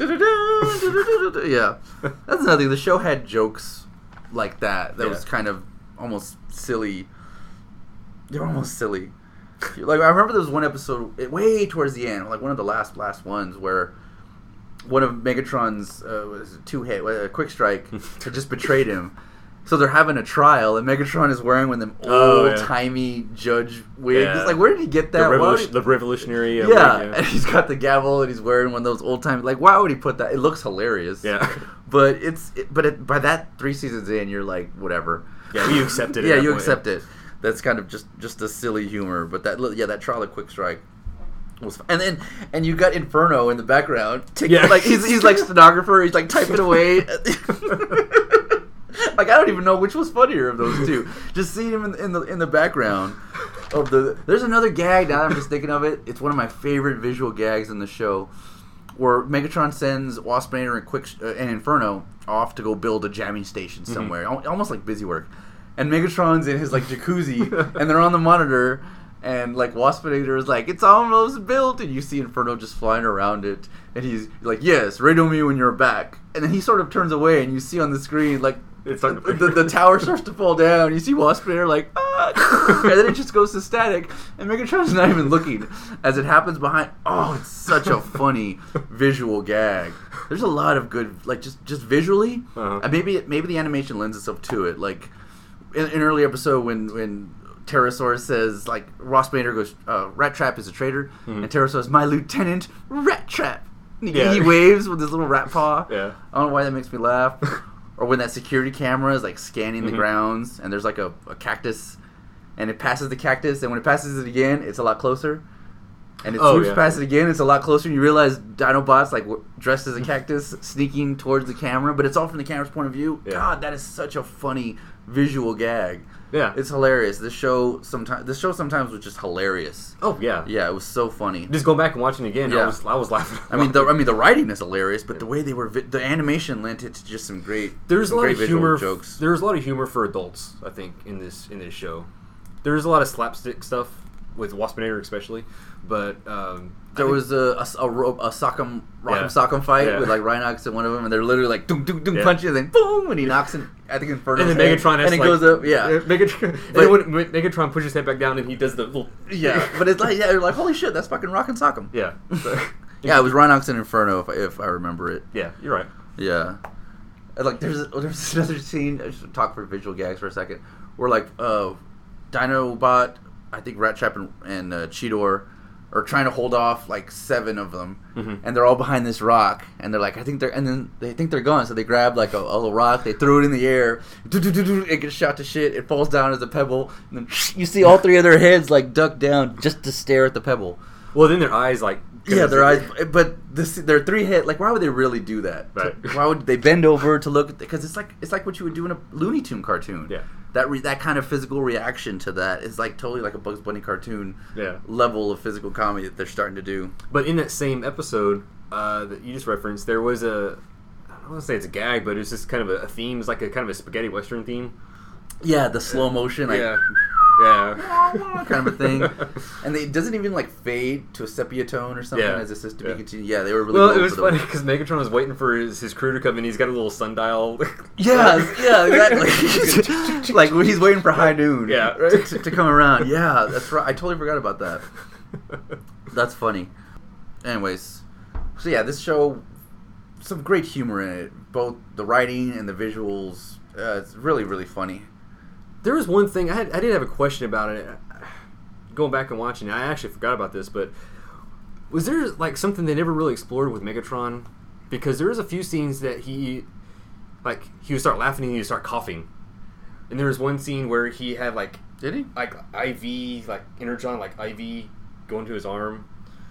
Yeah, that's another thing. The show had jokes like that. That Yeah. was kind of almost silly. They're almost silly. Like I remember there was one episode way towards the end, like one of the last last ones, where one of Megatron's uh, was it two hit uh, quick strike had just betrayed him. So they're having a trial, and Megatron is wearing one of them Oh, old yeah. timey judge wigs. Yeah. It's like, where did he get The, that? Why would revolution, he- the revolutionary. Uh, yeah, wig, and he's got the gavel, and he's wearing one of those old time. Like, why would he put that? It looks hilarious. Yeah. but it's it, but it, by that three seasons in, you're like, whatever. Yeah, you accept it. at yeah, that you point, accept it. That's kind of just just a silly humor. But that li- yeah, that trial of Quick Strike was fun. And then and you got Inferno in the background. Taking, Yeah. like he's he's like stenographer. He's like typing away. Like I don't even know which was funnier of those two. Just seeing him in, in the in the background of the. There's another gag now that I'm just thinking of it. It's one of my favorite visual gags in the show, where Megatron sends Waspinator and Quick uh, and Inferno off to go build a jamming station somewhere, al- almost like busy work. And Megatron's in his like jacuzzi, and they're on the monitor, and like Waspinator is like, "It's almost built," and you see Inferno just flying around it, and he's like, "Yes, radio me when you're back." And then he sort of turns away, and you see on the screen like. It's starting to- the, the tower starts to fall down. You see Waspinator like, ah! And then it just goes to static, and Megatron's not even looking as it happens behind. Oh, it's such a funny visual gag. There's a lot of good, like just just visually, Uh-huh. and maybe maybe the animation lends itself to it. Like in an early episode when when Pterosaur says like Waspinator goes, uh, "Rat Trap is a traitor," Mhm. and Pterosaur says, "My lieutenant, Rat Trap." And he, Yeah. he waves with his little rat paw. Yeah. I don't know why that makes me laugh. Or when that security camera is like scanning the Mhm. grounds, and there's like a, a cactus, and it passes the cactus, and when it passes it again, it's a lot closer. And it Oh, swoops yeah. past it again, it's a lot closer, and you realize Dinobot's like w- dressed as a cactus, sneaking towards the camera, but it's all from the camera's point of view. Yeah. God, that is such a funny visual gag. Yeah. It's hilarious. This show sometimes, this show sometimes was just hilarious. oh yeah. Yeah, it was so funny. Just going back and watching it again, Yeah. I was I was laughing. I mean, the I mean, the writing is hilarious, but the way they were, vi- the animation lent it to just some great. There's a some lot great of visual humor. jokes. There's a lot of humor for adults, I think, in this in this show. There's a lot of slapstick stuff with Waspinator, especially, but um, There I think- was a a, a, ro- a sock'em, rock'em Yeah. sock'em fight Yeah. with like Rhinox and one of them, and they're literally like doom doom doom Yeah. punches, and then boom, and he knocks him. I think Inferno. and then Megatron has and it like, goes up. Yeah, Megatron. But- and when, when Megatron pushes his head back down, and he does the little yeah. But it's like yeah, you're like holy shit, that's fucking rock'em sock'em. yeah. So- Yeah, it was Rhinox and Inferno if I, if I remember it. yeah, you're right. Yeah. And, like there's there's another scene. I should talk for visual gags for a second. Where like uh, Dinobot, I think Rat Trap and, and uh, Cheetor or trying to hold off like seven of them, Mhm. and they're all behind this rock, and they're like, I think they're, and then they think they're gone, so they grab like a, a little rock, they throw it in the air, it gets shot to shit, it falls down as a pebble, and then you see all three of their heads like duck down just to stare at the pebble. Well, then their eyes like Yeah, their eyes, but this, their three head. Like, why would they really do that? Right. Why would they bend over to look at? Because it's like it's like what you would do in a Looney Tune cartoon. Yeah. That re, that kind of physical reaction to that is like totally like a Bugs Bunny cartoon. Yeah. Level of physical comedy that they're starting to do. But in that same episode uh, that you just referenced, there was a I don't want to say it's a gag, but it's just kind of a, a theme. It's like a kind of a spaghetti western theme. Yeah, the slow motion. Like, Yeah. Yeah. kind of a thing, and they, it doesn't even like fade to a sepia tone or something Yeah. as it's just to be Yeah. continued. Yeah, they were really. Well, going it was for the- funny because Megatron was waiting for his, his crew to come in. He's got a little sundial. Yeah, yeah, exactly. Like when he's waiting for high noon. Yeah, to, right. to, to come around. Yeah, that's right. I totally forgot about that. That's funny. Anyways, so yeah, this show, some great humor in it. Both the writing and the visuals. Uh, it's really, really funny. There was one thing I had. I did have a question about it. Going back and watching it, I actually forgot about this. But was there like something they never really explored with Megatron? Because there was a few scenes that he, like, he would start laughing and he would start coughing. And there was one scene where he had like, Did he? like I V, like Energon, like I V going to his arm.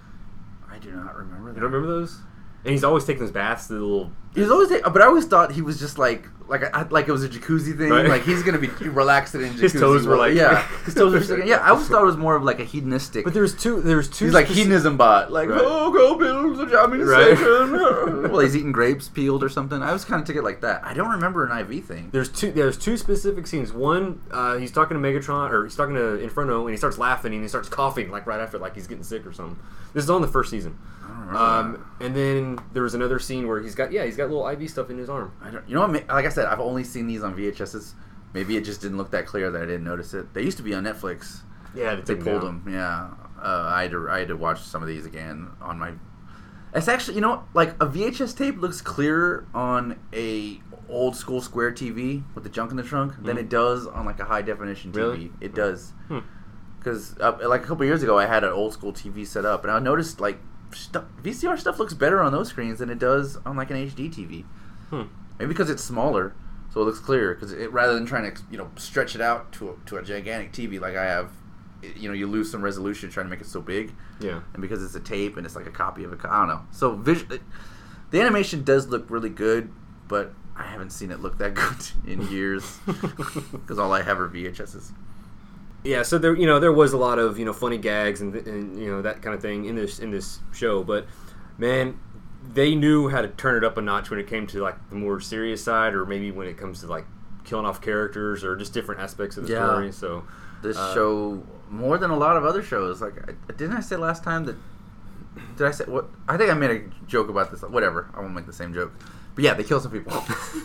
I do not remember that. You don't remember those? And he's always taking his baths. The little. He was always, but I always thought he was just like, like, I, like it was a jacuzzi thing. Right. Like he's gonna be relaxing in jacuzzi. His toes were like- yeah, his toes were sticking. Yeah, I always thought it was more of like a hedonistic. But there's two. There's two. He's like speci- hedonism bot. Like, Right. oh, go build the jamming Right. station. Well, he's eating grapes peeled or something. I was kind of took it like that. I don't remember an I V thing. There's two. There's two specific scenes. One, uh, he's talking to Megatron, or he's talking to Inferno, and he starts laughing and he starts coughing like right after, like he's getting sick or something. This is on the first season. I don't remember Um, and then there was another scene where he's got yeah, he's got little I V stuff in his arm. that. I don't, you know what? ma- Like I said, I've only seen these on V H Ses. Maybe it just didn't look that clear that I didn't notice it. They used to be on Netflix. Yeah, They pulled them. Yeah, uh, I had to. I had to watch some of these again on my. It's actually, you know, like a V H S tape looks clearer on a old school square T V with the junk in the trunk than Mhm. it does on like a high definition T V. Really? It does. Hmm. Because uh, like a couple years ago, I had an old school T V set up, and I noticed like stu- V C R stuff looks better on those screens than it does on like an H D T V. Hmm. Maybe because it's smaller, so it looks clearer. Because it, rather than trying to you know stretch it out to a, to a gigantic T V like I have, it, you know you lose some resolution trying to make it so big. Yeah. And because it's a tape and it's like a copy of a, co- I don't know. So vis- the animation does look really good, but I haven't seen it look that good in years because all I have are V H Ses. Yeah, so there, you know, there was a lot of you know funny gags and, and you know that kind of thing in this in this show, but man, they knew how to turn it up a notch when it came to like the more serious side, or maybe when it comes to like killing off characters or just different aspects of the Yeah. story. So This Uh, show more than a lot of other shows. Like, I, didn't I say last time that? Did I say what? I think I made a joke about this. Whatever. I won't make the same joke. But yeah, they kill some people.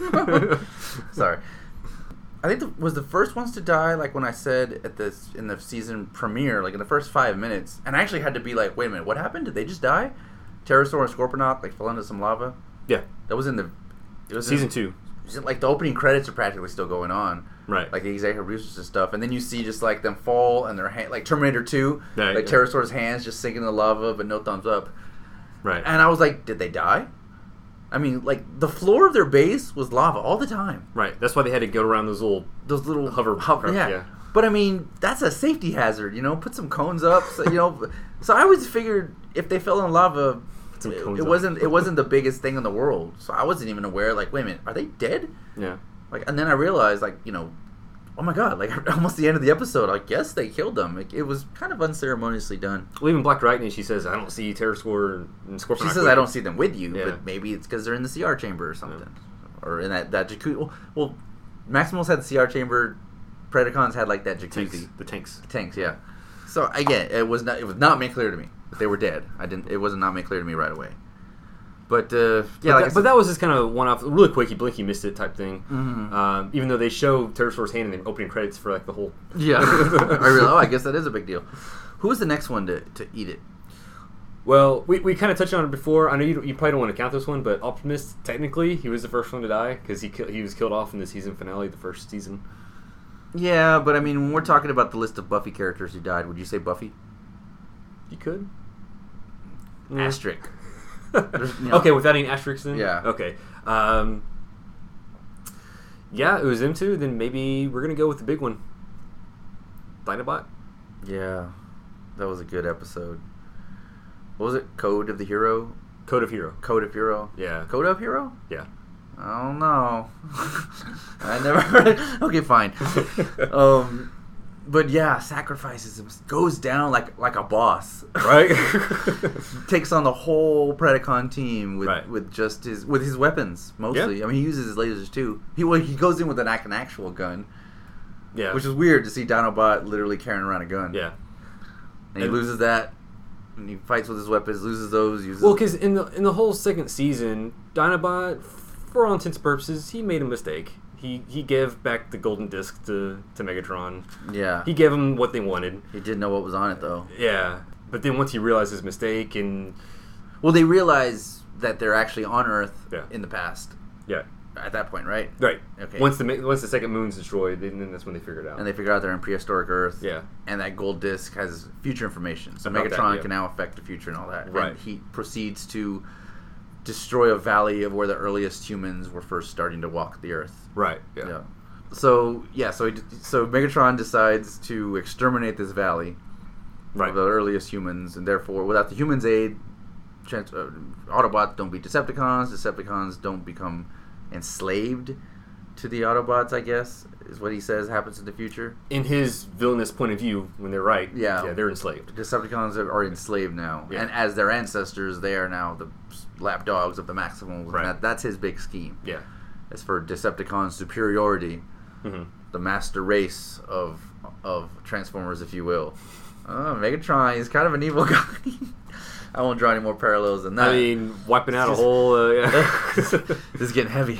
Sorry. I think the, was the first ones to die. Like when I said at this in the season premiere, like in the first five minutes, and I actually had to be like, "Wait a minute, what happened? Did they just die?" Pterosaur and Scorponok like fell into some lava. yeah, That was in the. It was season in, two, was it, like the opening credits are practically still going on. right? Like the executive producers and stuff, and then you see just like them fall and their hand, like Terminator two, Yeah, like yeah. Pterosaur's hands just sinking in the lava, but no thumbs up. right. And I was like, did they die? I mean, like the floor of their base was lava all the time. Right. That's why they had to go around those little. Those little Hover- hover, yeah. yeah. But I mean, that's a safety hazard, you know. Put some cones up, so, you know. So I always figured if they fell in lava, some it, cones it up. wasn't it wasn't the biggest thing in the world. So I wasn't even aware. Like, wait a minute, are they dead? Yeah. Like, and then I realized, like, you know, oh my god, like almost the end of the episode, I guess they killed them. Like, it was kind of unceremoniously done. Well, even Black Lightning, she says, "I don't see Pterosaur and Scorpion." She says, I don't see them with you, Yeah. but maybe it's because they're in the C R chamber or something, or in that that jacuzzi. Well, well, Maximals had the C R chamber. Predacons had like that jacuzzi. tanks. The tanks. Tanks, yeah. So again, it was not it was not made clear to me that they were dead. I didn't. It was not made clear to me right away. But uh, yeah, but, like that, I but said- that was just kind of one off, really quick. You blink, you missed it type thing. Mhm. Um, even though they show Pterosaur's hand in the opening credits for like the whole. yeah. I really, oh, I guess that is a big deal. Who was the next one to, to eat it? Well, we, we kind of touched on it before. I know you, you probably don't want to count this one, but Optimus, technically, he was the first one to die because he ki- he was killed off in the season finale, the first season. Yeah, but I mean, when we're talking about the list of Buffy characters who died, would you say Buffy? You could. Asterisk. You know. Okay, without any asterisks then? Yeah. Okay. Um, yeah, it was them two. Then maybe we're going to go with the big one. Dinobot? Yeah. That was a good episode. What was it? Code of the Hero? Code of Hero. Code of Hero? Yeah. Code of Hero? Yeah. I don't know. I never heard it. Okay, fine. um, but yeah, sacrifices him, goes down like like a boss, right? Takes on the whole Predacon team with, right. with just his with his weapons mostly. Yeah. I mean, he uses his lasers too. He well, he goes in with an, like, an actual gun. Yeah, which is weird to see Dinobot literally carrying around a gun. Yeah, and he and, loses that. And he fights with his weapons, loses those. Uses well, because in the in the whole second season, Dinobot, for all intents and purposes, he made a mistake. He he gave back the golden disc to, to Megatron. Yeah. He gave him what they wanted. He didn't know what was on it, though. Yeah. But then once he realized his mistake and... Well, they realize that they're actually on Earth yeah. in the past. Yeah. At that point, right? Right. Okay. Once the once the second moon's destroyed, then that's when they figure it out. And they figure out they're in prehistoric Earth. Yeah. And that gold disc has future information. So About Megatron that, yeah. can now affect the future and all that. Right. And he proceeds to destroy a valley of where the earliest humans were first starting to walk the Earth. Right. Yeah. yeah. So, yeah, so he, so Megatron decides to exterminate this valley right. of the earliest humans, and therefore, without the humans' aid, trans- uh, Autobots don't beat Decepticons, Decepticons don't become enslaved to the Autobots, I guess, is what he says happens in the future. In his villainous point of view, when they're right, yeah, yeah they're enslaved. Decepticons are enslaved now, yeah. and as their ancestors, they are now the lapdogs of the Maximals. Right. That, that's his big scheme. Yeah. As for Decepticon superiority, mm-hmm. the master race of of Transformers, if you will. Oh, Megatron is kind of an evil guy. I won't draw any more parallels than that. I mean, wiping out a whole... Uh, yeah. This is getting heavy.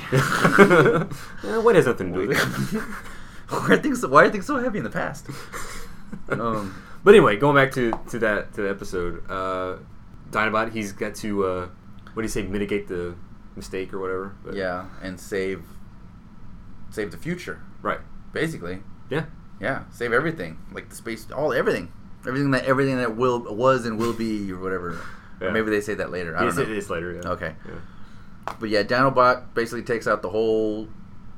yeah, what has nothing to do with it? why, are things, why are things so heavy in the past? Um, but anyway, going back to, to that to the episode, uh, Dinobot, he's got to, uh, what do you say, mitigate the mistake or whatever? But, yeah, and save save the future. Right. Basically. Yeah. Yeah, save everything. Like the space, all everything. Everything that everything that will was and will be or whatever. Yeah. Or maybe they say that later. I don't yes, know. It is later, yeah. Okay. Yeah. But yeah, Dinobot basically takes out the whole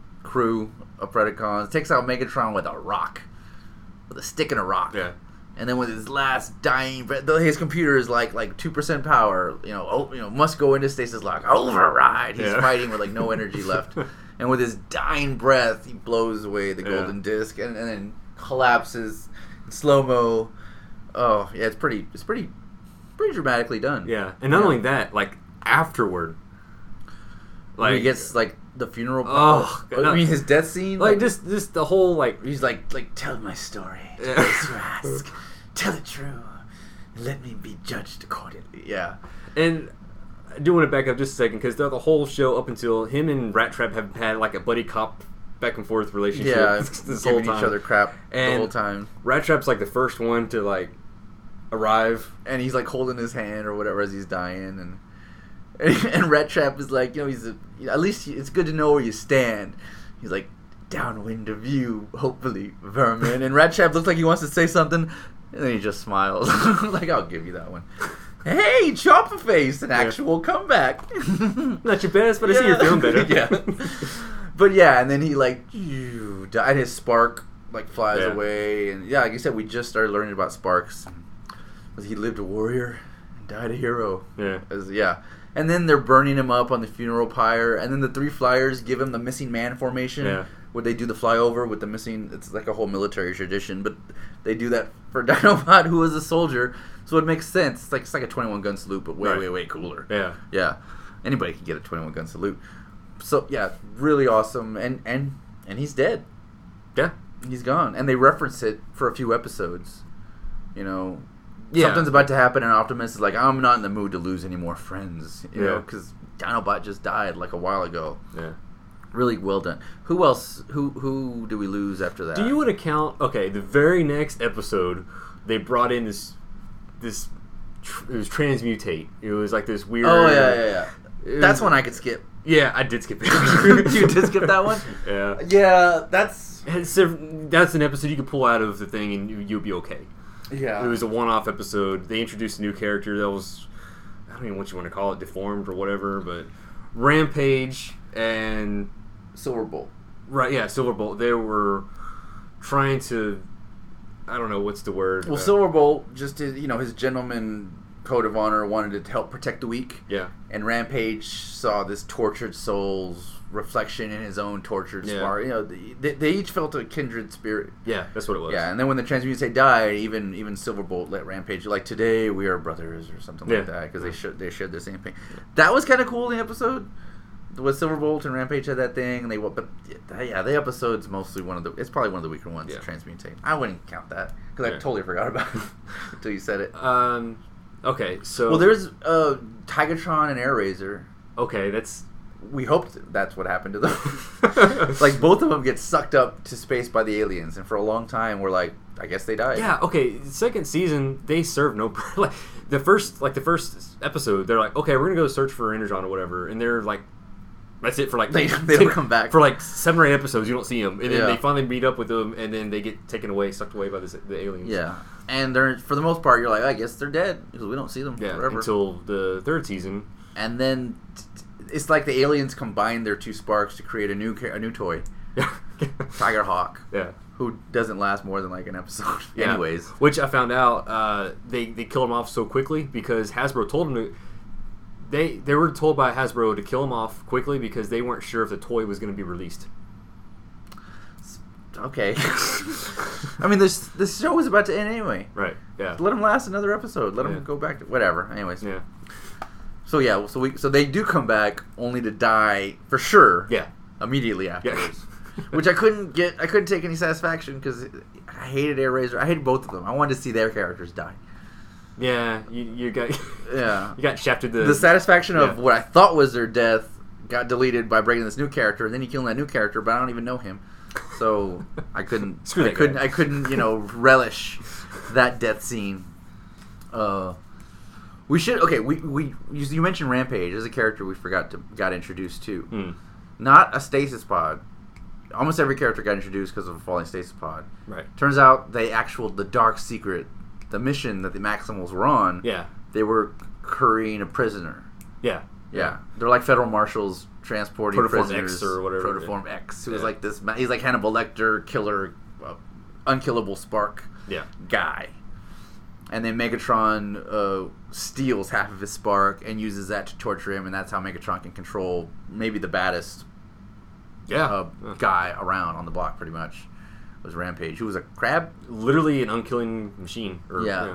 crew of Predacons. Takes out Megatron with a rock. With a stick and a rock. Yeah. And then with his last dying breath, his computer is like like two percent power. You know, oh, you know, must go into stasis lock. Override. He's yeah. fighting with like no energy left. And with his dying breath, he blows away the yeah. golden disc and, and then collapses in slow mo. Oh yeah, it's pretty. It's pretty, pretty dramatically done. Yeah, and not yeah. only that, like afterward, like when he gets like the funeral. Oh, oh I mean his death scene. Like, like just, just the whole like he's like, like tell my story. Yeah. Tell you ask. Tell it true. Let me be judged accordingly. Yeah, and. I do want to back up just a second because throughout the whole show, up until him and Rat Trap have had like a buddy cop back and forth relationship. Yeah, this giving whole time. each other crap and the whole time. Rat Trap's like the first one to like arrive, and he's like holding his hand or whatever as he's dying, and and, and Rat Trap is like, you know, he's a, at least it's good to know where you stand. He's like, downwind of you, hopefully, vermin. And Rat Trap looks like he wants to say something, and then he just smiles. Like, I'll give you that one. Hey, Chopper Face, an actual yeah. comeback. Not your best, but I yeah. see you're feeling better. Yeah. But yeah, and then he like, and his spark like flies yeah. away, and yeah, like you said, we just started learning about sparks. He lived a warrior and died a hero. Yeah. As, yeah. And then they're burning him up on the funeral pyre, and then the three flyers give him the missing man formation. Yeah. Where they do the flyover with the missing, it's like a whole military tradition, but they do that for Dinobot, who is a soldier, so it makes sense. It's like it's like a twenty-one gun salute, but way, right. way, way cooler. Yeah. Yeah. Anybody can get a twenty-one gun salute. So, yeah, really awesome, and, and, and he's dead. Yeah. He's gone. And they reference it for a few episodes. You know, yeah. something's about to happen, and Optimus is like, I'm not in the mood to lose any more friends, you yeah. know, because Dinobot just died like a while ago. Yeah. Really well done. Who else? Who who do we lose after that? Do you want to count? Okay, the very next episode, they brought in this this tr- it was transmutate. It was like this weird. Oh yeah, yeah, yeah. Was, that's one I could skip. Yeah, I did skip it. You did skip that one? Yeah. Yeah, that's that's an episode you could pull out of the thing and you, you'll be okay. Yeah. It was a one-off episode. They introduced a new character that was don't even know what you want to call it, deformed or whatever, but Rampage and Silverbolt. right, yeah, Silverbolt. They were trying to, I don't know what's the word. Well, uh, Silverbolt, just his, you know, his gentleman code of honor, wanted to help protect the weak. Yeah, And Rampage saw this tortured soul's reflection in his own tortured Yeah. spark. You know, they, they each felt a kindred spirit. yeah, that's what it was. Yeah, and then when the Transmutate died, even even Silverbolt let Rampage like today we are brothers or something Yeah. like that because they should they shared the same thing. That was kind of cool in the episode. Was Silverbolt and Rampage had that thing, and they but yeah, the episode's mostly one of the. It's probably one of the weaker ones. Yeah. Transmutate. I wouldn't count that because I Yeah. totally forgot about it until you said it. Um. Okay, so Well, there's uh, Tigatron and Airraiser. okay. That's We hoped that's what happened to them. Like both of them get sucked up to space by the aliens, and for a long time we're like, I guess they died. yeah. Okay, second season they serve no pur- like the first like the first episode. They're like, okay, we're gonna go search for Energon or whatever, and they're like. That's it for like They- they don't come back. for like seven or eight episodes. You don't see them, and then Yeah. they finally meet up with them, and then they get taken away, sucked away by the, the aliens. Yeah, and they're for the most part, you're like, I guess they're dead because we don't see them yeah. forever. Until the third season. and then t- t- it's like the aliens combine their two sparks to create a new ca- a new toy, Yeah. Tiger Hawk, yeah. who doesn't last more than like an episode. Yeah. Anyways, Which I found out uh, they they killed him off so quickly because Hasbro told them to. They they were told by Hasbro to kill him off quickly because they weren't sure if the toy was going to be released. okay. I mean, this this show was about to end anyway. Right. Yeah. Let them last another episode. Let them Yeah. go back to whatever. Anyways, Yeah. so yeah, so we so they do come back only to die for sure. Yeah. Immediately afterwards. Which I couldn't get. I couldn't take any satisfaction because I hated Air Razor. I hated both of them. I wanted to see their characters die. Yeah. You, you got Yeah. you got shafted. The The satisfaction of Yeah. what I thought was their death got deleted by bringing this new character, and then you kill that new character, but I don't even know him, so I couldn't. Screw I that couldn't. guy. I couldn't. You know, relish that death scene. Uh, we should. Okay, we we you you mentioned Rampage as a character we forgot to got introduced to. Hmm. Not a stasis pod. Almost every character got introduced because of a falling stasis pod. Right. Turns out the actual the dark secret, the mission that the Maximals were on. Yeah. They were currying a prisoner. Yeah. Yeah, they're like federal marshals transporting Protoform prisoners. X or whatever. Protoform X, who is Yeah. like this. ma- He's like Hannibal Lecter, killer, uh, unkillable spark Yeah. guy. And then Megatron uh, steals half of his spark and uses that to torture him, and that's how Megatron can control maybe the baddest Yeah. uh, Yeah. guy around on the block. Pretty much was Rampage, who was a crab. Literally an unkilling machine. Or, Yeah.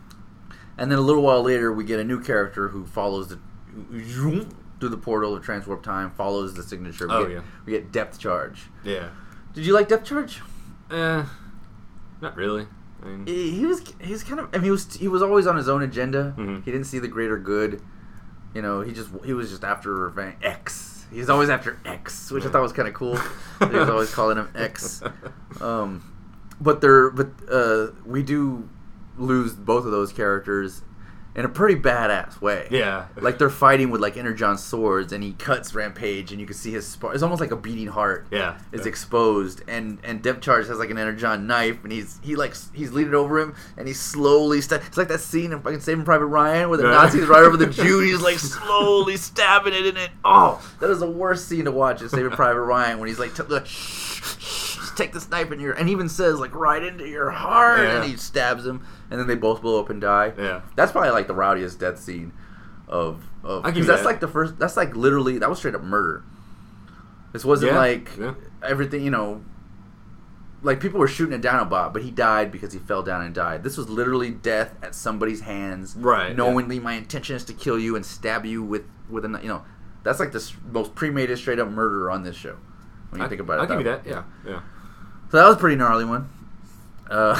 And then a little while later, we get a new character who follows the through the portal of transwarp time, follows the signature. We Oh, get, yeah. we get Depth Charge. Yeah. Did you like Depth Charge? Eh. Not really. I mean, He, he was he was kind of I mean he was he was always on his own agenda. Mhm. He didn't see the greater good. You know, he just he was just after revenge. X. He was always after X, which I thought was kind of cool. He was always calling him X. Um, but they're but uh, we do lose both of those characters in a pretty badass way. yeah. Like they're fighting with like Energon swords, and he cuts Rampage, and you can see his spark. It's almost like a beating heart. Yeah. Is yeah. exposed, and and Depth Charge has like an Energon knife, and he's he like he's leaning over him, and he's slowly sta- It's like that scene in fucking Saving Private Ryan where the Yeah. Nazis ride over the Jew, and he's like slowly stabbing it in it. Oh, that is the worst scene to watch in Saving Private Ryan when he's like, t- like shh, shh, just take this knife in your, and he even says like right into your heart, Yeah. and he stabs him, and then they both blow up and die. Yeah. That's probably like the rowdiest death scene of of I'll give because you that's that. like the first. That's like literally that was straight up murder. This wasn't Yeah, like yeah. everything, you know. Like people were shooting at Dinobot, but he died because he fell down and died. This was literally death at somebody's hands, Right, knowingly, my intention is to kill you and stab you with with a kn- you know. That's like the s- most premeditated, straight up murder on this show. When you I, think about I'll it, give you that that. Yeah. Yeah. so that was a pretty gnarly one. Uh,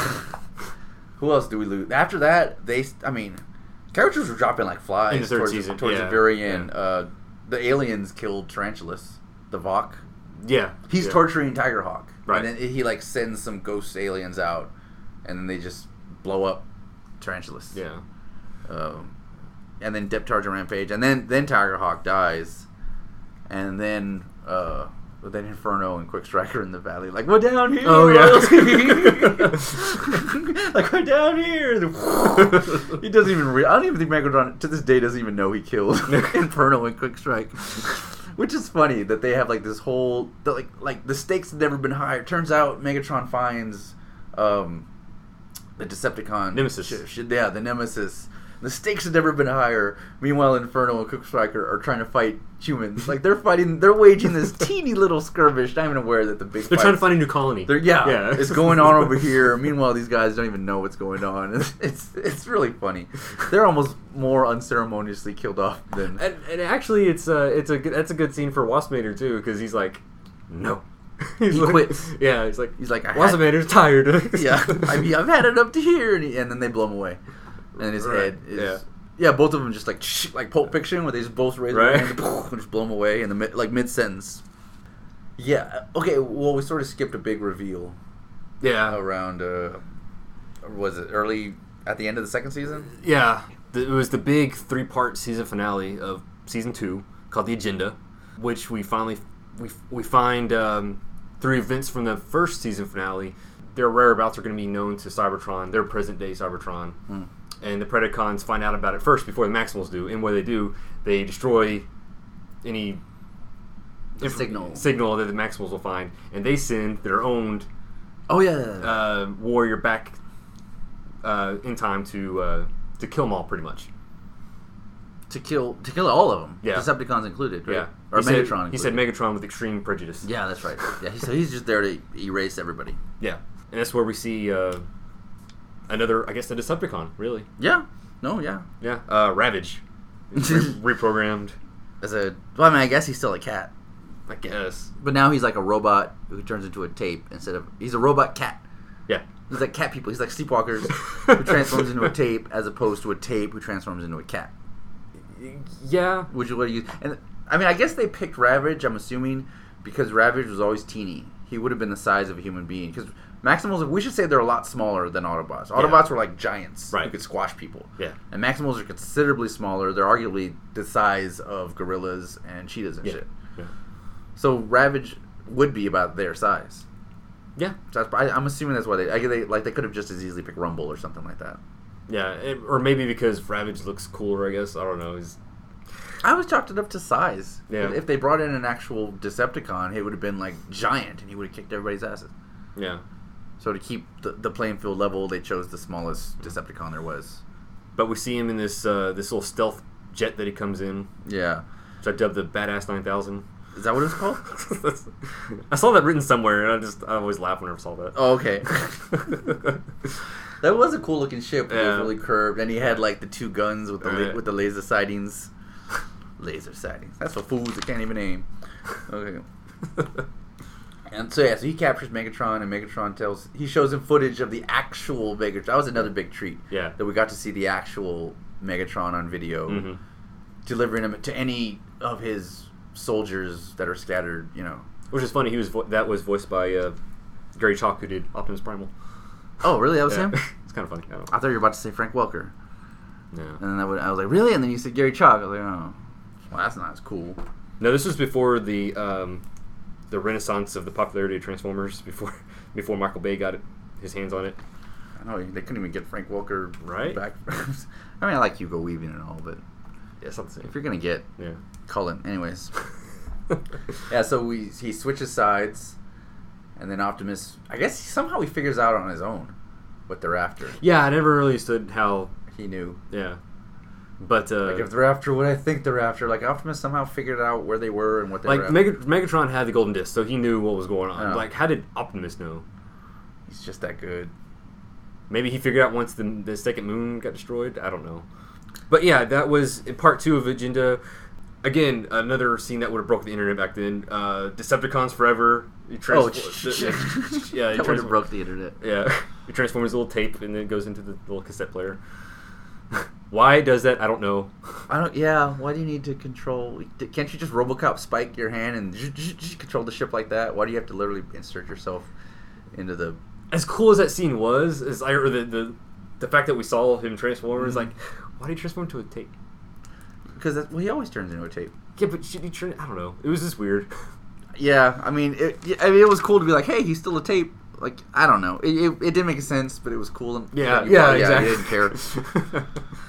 who else do we lose? After that, they, I mean, characters were dropping like flies In the third towards, season, towards yeah, the very end. yeah. Uh, the aliens killed Tarantulas, the Vok. Yeah. He's yeah. torturing Tigerhawk. Right. And then he like sends some ghost aliens out, and then they just blow up Tarantulas. Yeah. Um, and then Depth Charge and Rampage, and then then Tigerhawk dies, and then uh, But then Inferno and Quick Striker in the valley, like, we're down here. Oh, yeah. Like, we're down here. He doesn't even. Re- I don't even think Megatron to this day doesn't even know he killed Inferno and Quick Strike. Which is funny that they have like this whole the, like like the stakes have never been higher. Turns out Megatron finds um, the Decepticon Nemesis. Sh- sh- yeah, the Nemesis. The stakes have never been higher. Meanwhile, Inferno and Quick Striker are trying to fight humans. Like they're fighting, they're waging this teeny little skirmish. Not even aware that the big. They're trying to find a new colony. They're, yeah, yeah, it's going on over here. Meanwhile, these guys don't even know what's going on. It's it's, it's really funny. They're almost more unceremoniously killed off than. And, and actually, it's uh, it's a good, that's a good scene for Waspinator too, because he's like, no. He's He like, quits. Yeah, he's like, He's like, I had- Waspinator's tired. Yeah, I mean, I've had it up to here, and, he, and then they blow him away, and his Right, head is. yeah. Yeah, both of them just like like Pulp Fiction, where they just both raise Right. their hand and just blow them away in the mid, like mid sentence. Yeah. Okay. Well, we sort of skipped a big reveal Yeah, around. Uh, was it early at the end of the second season? yeah. It was the big three-part season finale of season two called The Agenda, which we finally we we find um, through events from the first season finale. Their whereabouts are going to be known to Cybertron, their present-day Cybertron. Hmm. And the Predacons find out about it first before the Maximals do. And what they do, they destroy any The signal. signal that the Maximals will find, and they send their own Oh yeah. uh, warrior back uh, in time to uh, to kill them all, pretty much. to kill to kill all of them. Yeah. Decepticons included. Right? Yeah, Or he Megatron. Said, included. he said Megatron with extreme prejudice. Yeah, that's right. Yeah, he, so he's just there to erase everybody. Yeah, and that's where we see uh, another, I guess, the Decepticon. Really. Yeah. No. Yeah. Yeah. Uh, Ravage. Re- reprogrammed. As a well, I mean, I guess he's still a cat. I guess. But now he's like a robot who turns into a tape instead of he's a robot cat. Yeah. He's like cat people. He's like sleepwalkers who transforms into a tape as opposed to a tape who transforms into a cat. Yeah. Which is what you and I mean I guess they picked Ravage. I'm assuming because Ravage was always teeny. He would have been the size of a human being because Maximals. We should say they're a lot smaller than Autobots. Autobots were like giants Right. who could squash people. Yeah. And Maximals are considerably smaller. They're arguably the size of gorillas and cheetahs and Yeah. shit. Yeah. So Ravage would be about their size. Yeah. So that's, I, I'm assuming that's why they, I, they like they could have just as easily picked Rumble or something like that. Yeah. It, or maybe because Ravage looks cooler. I guess I don't know. He's I was chalked it up to size. Yeah. If they brought in an actual Decepticon, it would have been like giant, and he would have kicked everybody's asses. yeah. So to keep the, the playing field level, they chose the smallest Decepticon there was. But we see him in this uh, this little stealth jet that he comes in, Yeah. which I dubbed the Badass nine thousand. Is that what it's called? I saw that written somewhere, and I just I always laugh whenever I saw that. Oh, okay. That was a cool looking ship. It Yeah. was really curved, and he had like the two guns with the la- Right. with the laser sightings. Laser sightings. That's for fools that can't even aim. Okay. And so yeah, so he captures Megatron, and Megatron tells he shows him footage of the actual Megatron. That was another big treat. Yeah. That we got to see the actual Megatron on video, Mm-hmm. delivering him to any of his soldiers that are scattered. You know. Which is funny. He was vo- that was voiced by uh, Gary Chalk, who did Optimus Primal. Oh, really? That was Yeah. him. It's kind of funny. I don't I thought you were about to say Frank Welker, know. and then I, would, I was like, really? And then you said Gary Chalk. I was like, oh, well, that's not as cool. No, this was before the um, the renaissance of the popularity of Transformers. Before before Michael Bay got it, his hands on it. I know they couldn't even get Frank Welker Right. back. I mean, I like Hugo Weaving and all, but Yeah, it's not the same. if you're gonna get Yeah. Cullen, anyways. Yeah, so we he switches sides, and then Optimus. I guess somehow he figures out on his own what they're after. Yeah, I never really understood how. He knew. Yeah. But uh, Like if they're after what I think they're after, like Optimus somehow figured out where they were and what they like were after. Meg- Megatron had the golden disc, so he knew what was going on. Yeah. Like, how did Optimus know? He's just that good. Maybe he figured out once the the second moon got destroyed. I don't know. But yeah, that was in part two of Agenda. Again, another scene that would have broke the internet back then. Uh, Decepticons forever. He Oh, transfor- shit. the- yeah, he That would have transfor- broke the internet. Yeah, he transforms his little tape and then it goes into the little cassette player. Why it does that? I don't know. I don't. Yeah. Why do you need to control? Can't you just RoboCop spike your hand and control the ship like that? Why do you have to literally insert yourself into the? As cool as that scene was, is I or the the the fact that we saw him transform is Mhm. like, why did he transform into a tape? Because well, he always turns into a tape. Yeah, but should he turn? I don't know. It was just weird. Yeah, I mean, it, I mean, it was cool to be like, hey, he stole a tape. Like, I don't know. It, it, it didn't make sense, but it was cool. And, Yeah, you yeah, probably- exactly. He didn't care.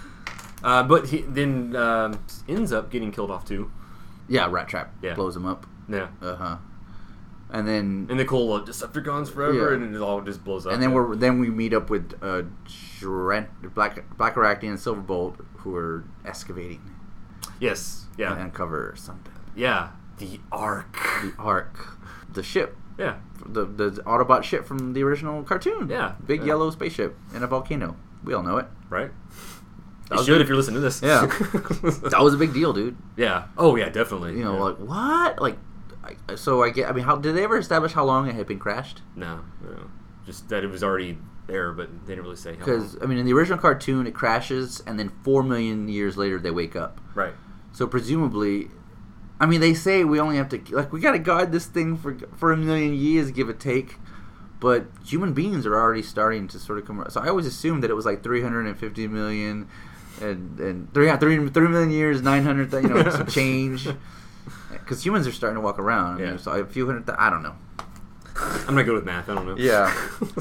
uh, but he then um, ends up getting killed off too. Yeah, Rat Trap Yeah. blows him up. Yeah. Uh huh. And then And they call uh, Decepticons forever, Yeah. and it all just blows up. and then yeah. we're then we meet up with uh, Drent, Black Black Arachne and Silverbolt, who are excavating yes, yeah, and uncover something. yeah, the Ark. The Ark, the ship, Yeah, the the Autobot ship from the original cartoon. Yeah, big yeah. yellow spaceship in a volcano. We all know it. right. That You was should a- if you're listening to this. Yeah. That was a big deal, dude. yeah. Oh yeah, definitely. You know, yeah. like what? Like, I, so I get. I mean, how did they ever establish how long it had been crashed? no, no, just that it was already there, but they didn't really say how. Because long. I mean, in the original cartoon, it crashes, and then four million years later, they wake up. Right. So presumably, I mean, they say we only have to like we got to guard this thing for for a million years, give or take. But human beings are already starting to sort of come. So I always assumed that it was like three hundred fifty million, and and three three three million years, nine hundred, you know, some change. Because humans are starting to walk around. I mean, Yeah. so a few hundred. Th- I don't know. I'm not good with math. I don't know. Yeah.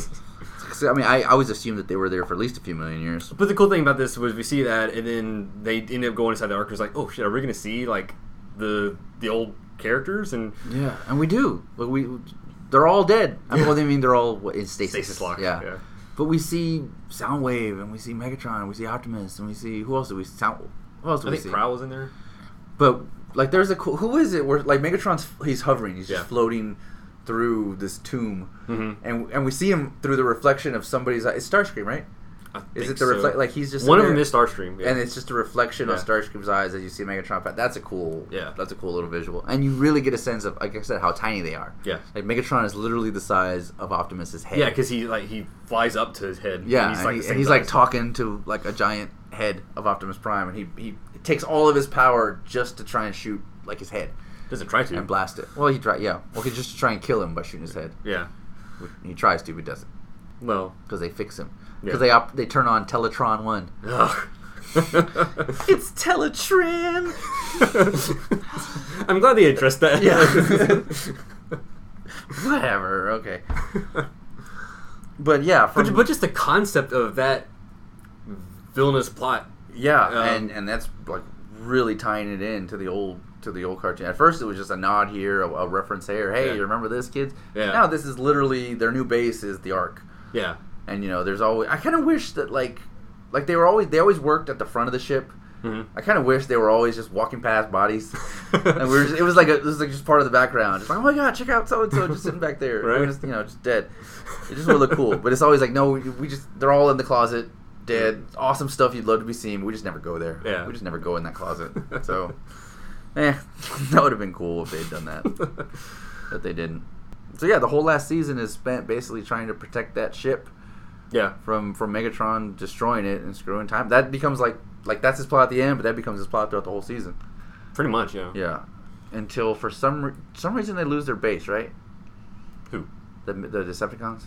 So, I mean, I, I always assumed that they were there for at least a few million years. But the cool thing about this was we see that, and then they end up going inside the Ark. It's like, oh shit, are we going to see like the the old characters? And Yeah, and we do. But we, they're all dead. I mean, well, I mean, they're all what, in stasis. stasis lock. Yeah. yeah. But we see Soundwave, and we see Megatron, and we see Optimus, and we see who else do we Sound? Who else do I we think see? Prowl was in there. But like, there's a cool. Who is it? Where like Megatron's he's hovering. He's just Yeah. floating through this tomb, Mm-hmm. and and we see him through the reflection of somebody's eye. It's Starscream, right? I Is think it the so. reflect? Like he's just One in of them there, is Starstream, yeah. and it's just a reflection of Yeah. Starscream's eyes as you see Megatron. That's a cool. Yeah. That's a cool little visual, and you really get a sense of, like I said, how tiny they are. Yeah. Like Megatron is literally the size of Optimus's head. Yeah, because he like he flies up to his head. Yeah, he's and, like he- the and same he's like size. talking to like a giant head of Optimus Prime, and he he takes all of his power just to try and shoot like his head Doesn't try to. and blast it. Well, he try yeah, well, he just to try and kill him by shooting his head. Yeah. He tries to, but doesn't Well. because they fix him Yeah. because they op- they turn on Teletron One. Ugh. It's Teletran. I'm glad they addressed that. Yeah. Whatever. Okay. But yeah, from, but, but just the concept of that villainous plot. yeah, um, and and that's like really tying it in to the old to the old cartoon. At first, it was just a nod here, a, a reference here. Hey, Yeah. you remember this, kids? Yeah. Now this is literally their new base is the Ark, Yeah. and you know, there's always. I kind of wish that like, like they were always they always worked at the front of the ship. Mm-hmm. I kind of wish they were always just walking past bodies, and we were just, it was like a, it was like just part of the background. Just like, oh my god, check out so and so just sitting back there, Right. We're just, you know, just dead. It just would look cool, but it's always like, no, we, we just they're all in the closet, dead. Awesome stuff you'd love to be seen, but we just never go there. Yeah. We just never go in that closet. So, eh, that would have been cool if they'd done that, but they didn't. So yeah, the whole last season is spent basically trying to protect that ship Yeah. from from Megatron destroying it and screwing time. That becomes like like that's his plot at the end, but that becomes his plot throughout the whole season. Pretty much, yeah. Yeah, until for some re- some reason they lose their base, right? Who? The the Decepticons.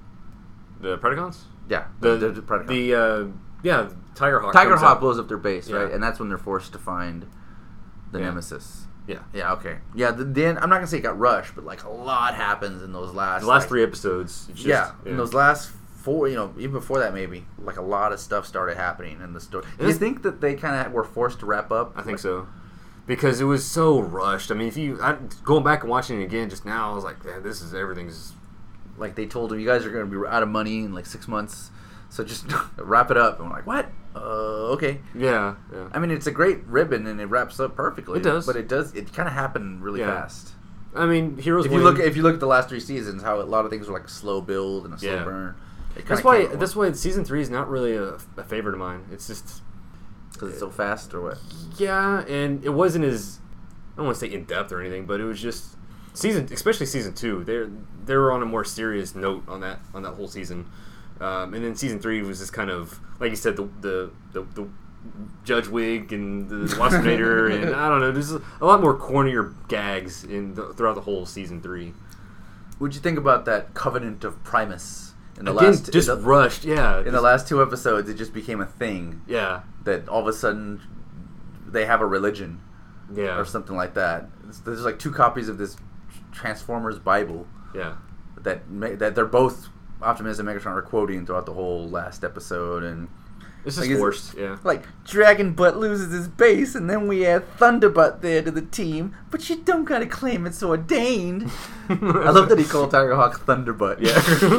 The Predacons? Yeah, The the, the Predacons. The uh, yeah, Tigerhawk. Tiger comes Hawk out. blows up their base, Yeah. right? And that's when they're forced to find the Yeah. Nemesis. Yeah. Yeah. Okay. Yeah. The, then I'm not gonna say it got rushed, but like a lot happens in those last The last like, three episodes. It's just, yeah, in those last four, you know, even before that, maybe like a lot of stuff started happening in the story. Do you It's- think that they kind of were forced to wrap up? I think so. Because it was so rushed. I mean, if you I, going back and watching it again just now, I was like, man, this is everything's. Like they told them, you guys are going to be out of money in like six months, so just wrap it up. And we're like, what? Uh, okay. Yeah, yeah. I mean, it's a great ribbon and it wraps up perfectly. It does. but it does. It kind of happened really Yeah. fast. I mean, Heroes. If you win. look, if you look at the last three seasons, how a lot of things were like slow build and a slow Yeah. burn. It that's kinda why. came at That's why season three is not really a, a favorite of mine. It's just because it's so fast, or what? yeah, and it wasn't as I don't want to say in depth or anything, but it was just season, especially season two. They they were on a more serious note on that on that whole season, um, and then season three was just kind of like you said the the the, the Judge Wig and the Waspinator and I don't know. There's a lot more cornier gags in the, throughout the whole season three. What'd you think about that Covenant of Primus in the Again, last? just in the, rushed, yeah. in the just- last two episodes, it just became a thing yeah, that all of a sudden they have a religion yeah. or something like that. It's- There's like two copies of this Transformers Bible Yeah. that ma- that they're both Optimus and Megatron are quoting throughout the whole last episode, and It's just Like, is it- forced. Yeah. like Dragon Butt loses his base, and then we add Thunderbutt there to the team, but you don't gotta claim it's ordained. I love that he called Tiger Hawk Thunderbutt. Yeah.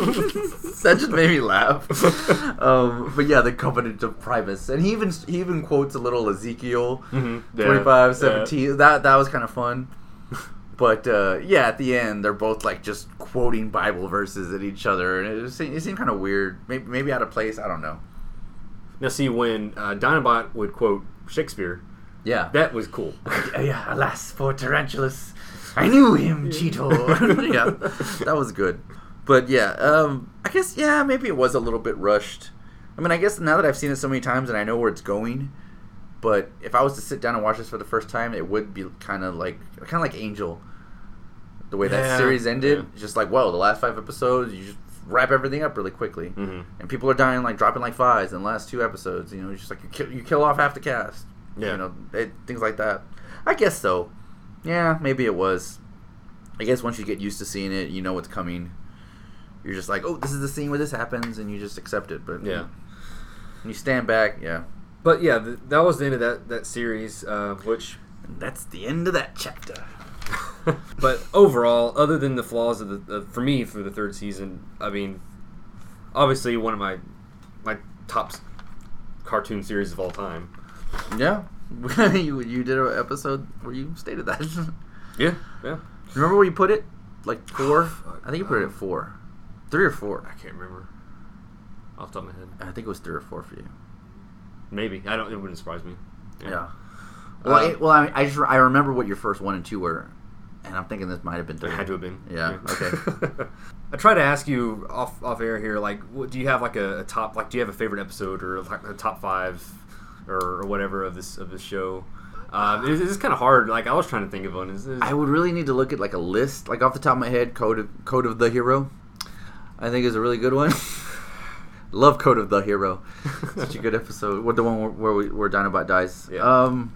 That just made me laugh. Um, but yeah, the Covenant of Primus, and he even he even quotes a little Ezekiel Mm-hmm. Yeah. twenty-five seventeen. That that was kind of fun. But uh, yeah, at the end, they're both like just quoting Bible verses at each other, and it, was, it seemed kind of weird. Maybe maybe out of place. I don't know. Now, see, when uh, Dinobot would quote Shakespeare, Yeah. that was cool. Yeah, alas for Tarantulas. I knew him, Cheetor. Yeah, that was good. But yeah, um, I guess, yeah, maybe it was a little bit rushed. I mean, I guess now that I've seen it so many times and I know where it's going, but if I was to sit down and watch this for the first time, it would be kind of like, kind of like Angel. The way that Yeah, series ended, yeah. just like, well, the last five episodes, you just wrap everything up really quickly. Mm-hmm. And people are dying, like, dropping like flies in the last two episodes. You know, it's just like, you kill, you kill off half the cast. Yeah. You know, it, things like that. I guess so. Yeah, maybe it was. I guess once you get used to seeing it, you know what's coming. You're just like, oh, this is the scene where this happens, and you just accept it. But Yeah. when you stand back, yeah. But yeah, th- that was the end of that, that series, uh, which... And that's the end of that chapter. But overall, other than the flaws of the... Uh, for me, for the third season, I mean, obviously one of my my top s- cartoon series of all time. Yeah. you, you did an episode where you stated that. Yeah, yeah. Remember where you put it? Like four? fuck. I think you put it at Um, four. Three or four. I can't remember. Off the top of my head. I think it was three or four for you. Maybe. I don't. It wouldn't surprise me. Yeah. Well, Um, I, well, I, I just I remember what your first one and two were, and I'm thinking this might have been It three. had to have been. Yeah, okay. I try to ask you off off air here, like, what, do you have like a, a top, like, do you have a favorite episode or like a top five or, or whatever of this of this show? Um, it, it's kind of hard. Like, I was trying to think of one. Is, is, I would really need to look at like a list, like off the top of my head. Code of Code of the Hero, I think is a really good one. Love Code of the Hero. Such a good episode. What the one where where, we, where Dinobot dies? Yeah. Um.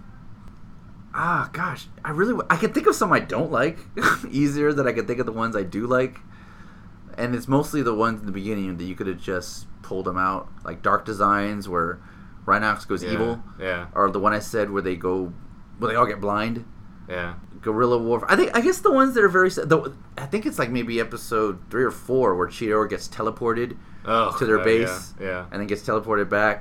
Ah, gosh, I really I can think of some I don't like easier than I can think of the ones I do like, and it's mostly the ones in the beginning that you could have just pulled them out, like Dark Designs where Rhinox goes yeah, evil, Yeah. or the one I said where they go, where they all get blind. Yeah. Guerrilla Warfare. I think I guess the ones that are very. The, I think it's like maybe episode three or four where Cheetor gets teleported Oh, to their yeah, base, Yeah. yeah. and then gets teleported back.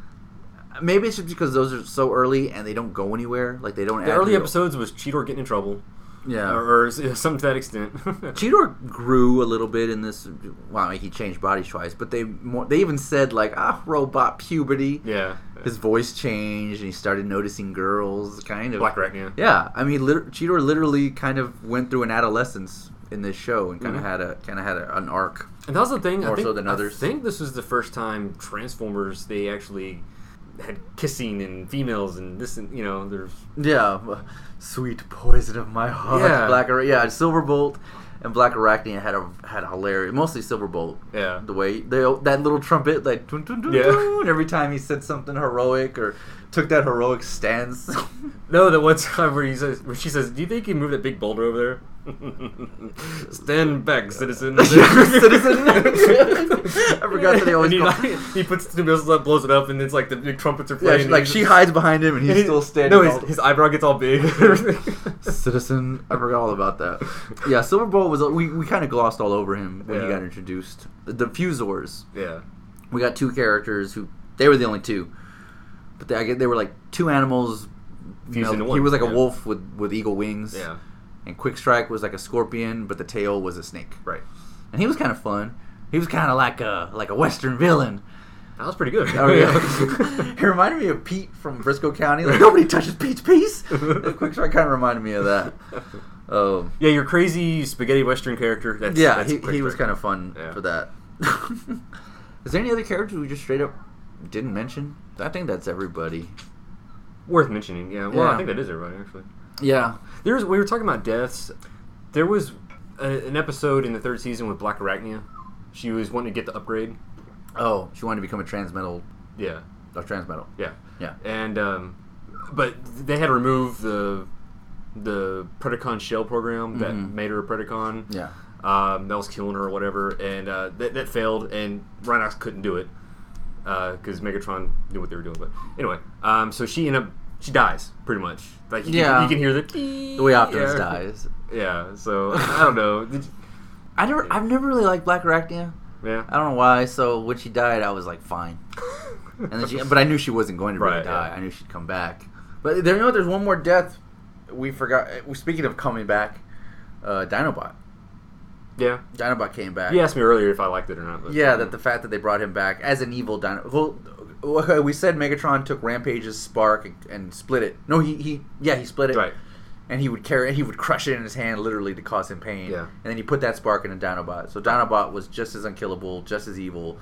Maybe it's just because those are so early and they don't go anywhere. Like they don't. The add early real- episodes was Cheetor getting in trouble, Yeah. or, or something to that extent. Cheetor grew a little bit in this. Well, he changed bodies twice, but they more, they even said like ah robot puberty. Yeah. His voice changed and he started noticing girls. Kind of Black Arachnia. Yeah, I mean, lit- Cheetor literally kind of went through an adolescence in this show and kind of Mhm. had a kind of had a, an arc. And that was the thing. More I think, so than others. I think this was the first time Transformers they actually had kissing and females and this and you know there's Yeah, sweet poison of my heart. Yeah. Black Ara- yeah, Silverbolt and Black Arachnia had a had a hilarious, mostly Silverbolt. yeah The way they that little trumpet like dun, dun, dun, Yeah. dun, every time he said something heroic or took that heroic stance. no the one time where he says where she says, do you think you can move that big boulder over there? Stand back, citizen. Citizen. I forgot that they always And he, call- like, he puts the missiles up, blows it up, and it's like the big trumpets are Yeah, playing. she- like and she he's- hides behind him and he's and he- still standing. No, all- his, his eyebrow gets all big. Citizen, I forgot all about that. Yeah, Silverbolt was we, we kind of glossed all over him when he Yeah. got introduced. The Diffusors. yeah. We got two characters who they were the only two, but they I guess they were like two animals. You Fused know, into he one, was like a yeah. wolf with with eagle wings. Yeah. And Quick Strike was like a scorpion, but the tail was a snake. Right. And he was kind of fun. He was kind of like a like a western villain. That was pretty good. Oh yeah. He reminded me of Pete from Briscoe County. Like nobody touches Pete's piece. Quick Strike kind of reminded me of that. Um, Yeah, your crazy spaghetti western character. That's, yeah, that's he, Quick he was Strike. kind of fun Yeah. for that. Is there any other characters we just straight up didn't mention? I think that's everybody. worth mentioning. Yeah, well, Yeah. I think that is everybody actually. Yeah. There's we were talking about deaths. There was a, an episode in the third season with Black Arachnia. She was wanting to get the upgrade. Oh, she wanted to become a transmetal. Yeah, A transmetal. yeah, Yeah. and um, but they had to remove the the Predacon shell program that Mhm. made her a Predacon. Yeah. Um, that was killing her or whatever, and uh, that, that failed, and Rhinox couldn't do it because Megatron knew what they were doing. But anyway, um, so she ended up she dies pretty much. Like you, Yeah. can, you can hear the The way Optimus yeah. dies. Yeah. So I don't know. Did you- I never, I've never really liked Black Arachnia. yeah. I don't know why. So when she died, I was like, fine. And then she, but I knew she wasn't going to really Right, die. yeah. I knew she'd come back. But there, you know, there's one more death. We forgot. Speaking of coming back, uh, Dinobot. Yeah. Dinobot came back. You asked me earlier if I liked it or not. But, Yeah, that the fact that they brought him back as an evil Dino. Well, okay, we said Megatron took Rampage's spark and, and split it. No, he, he yeah he split it. Right. And he would carry, he would crush it in his hand, literally to cause him pain. Yeah. And then he put that spark in a Dinobot. So Dinobot was just as unkillable, just as evil.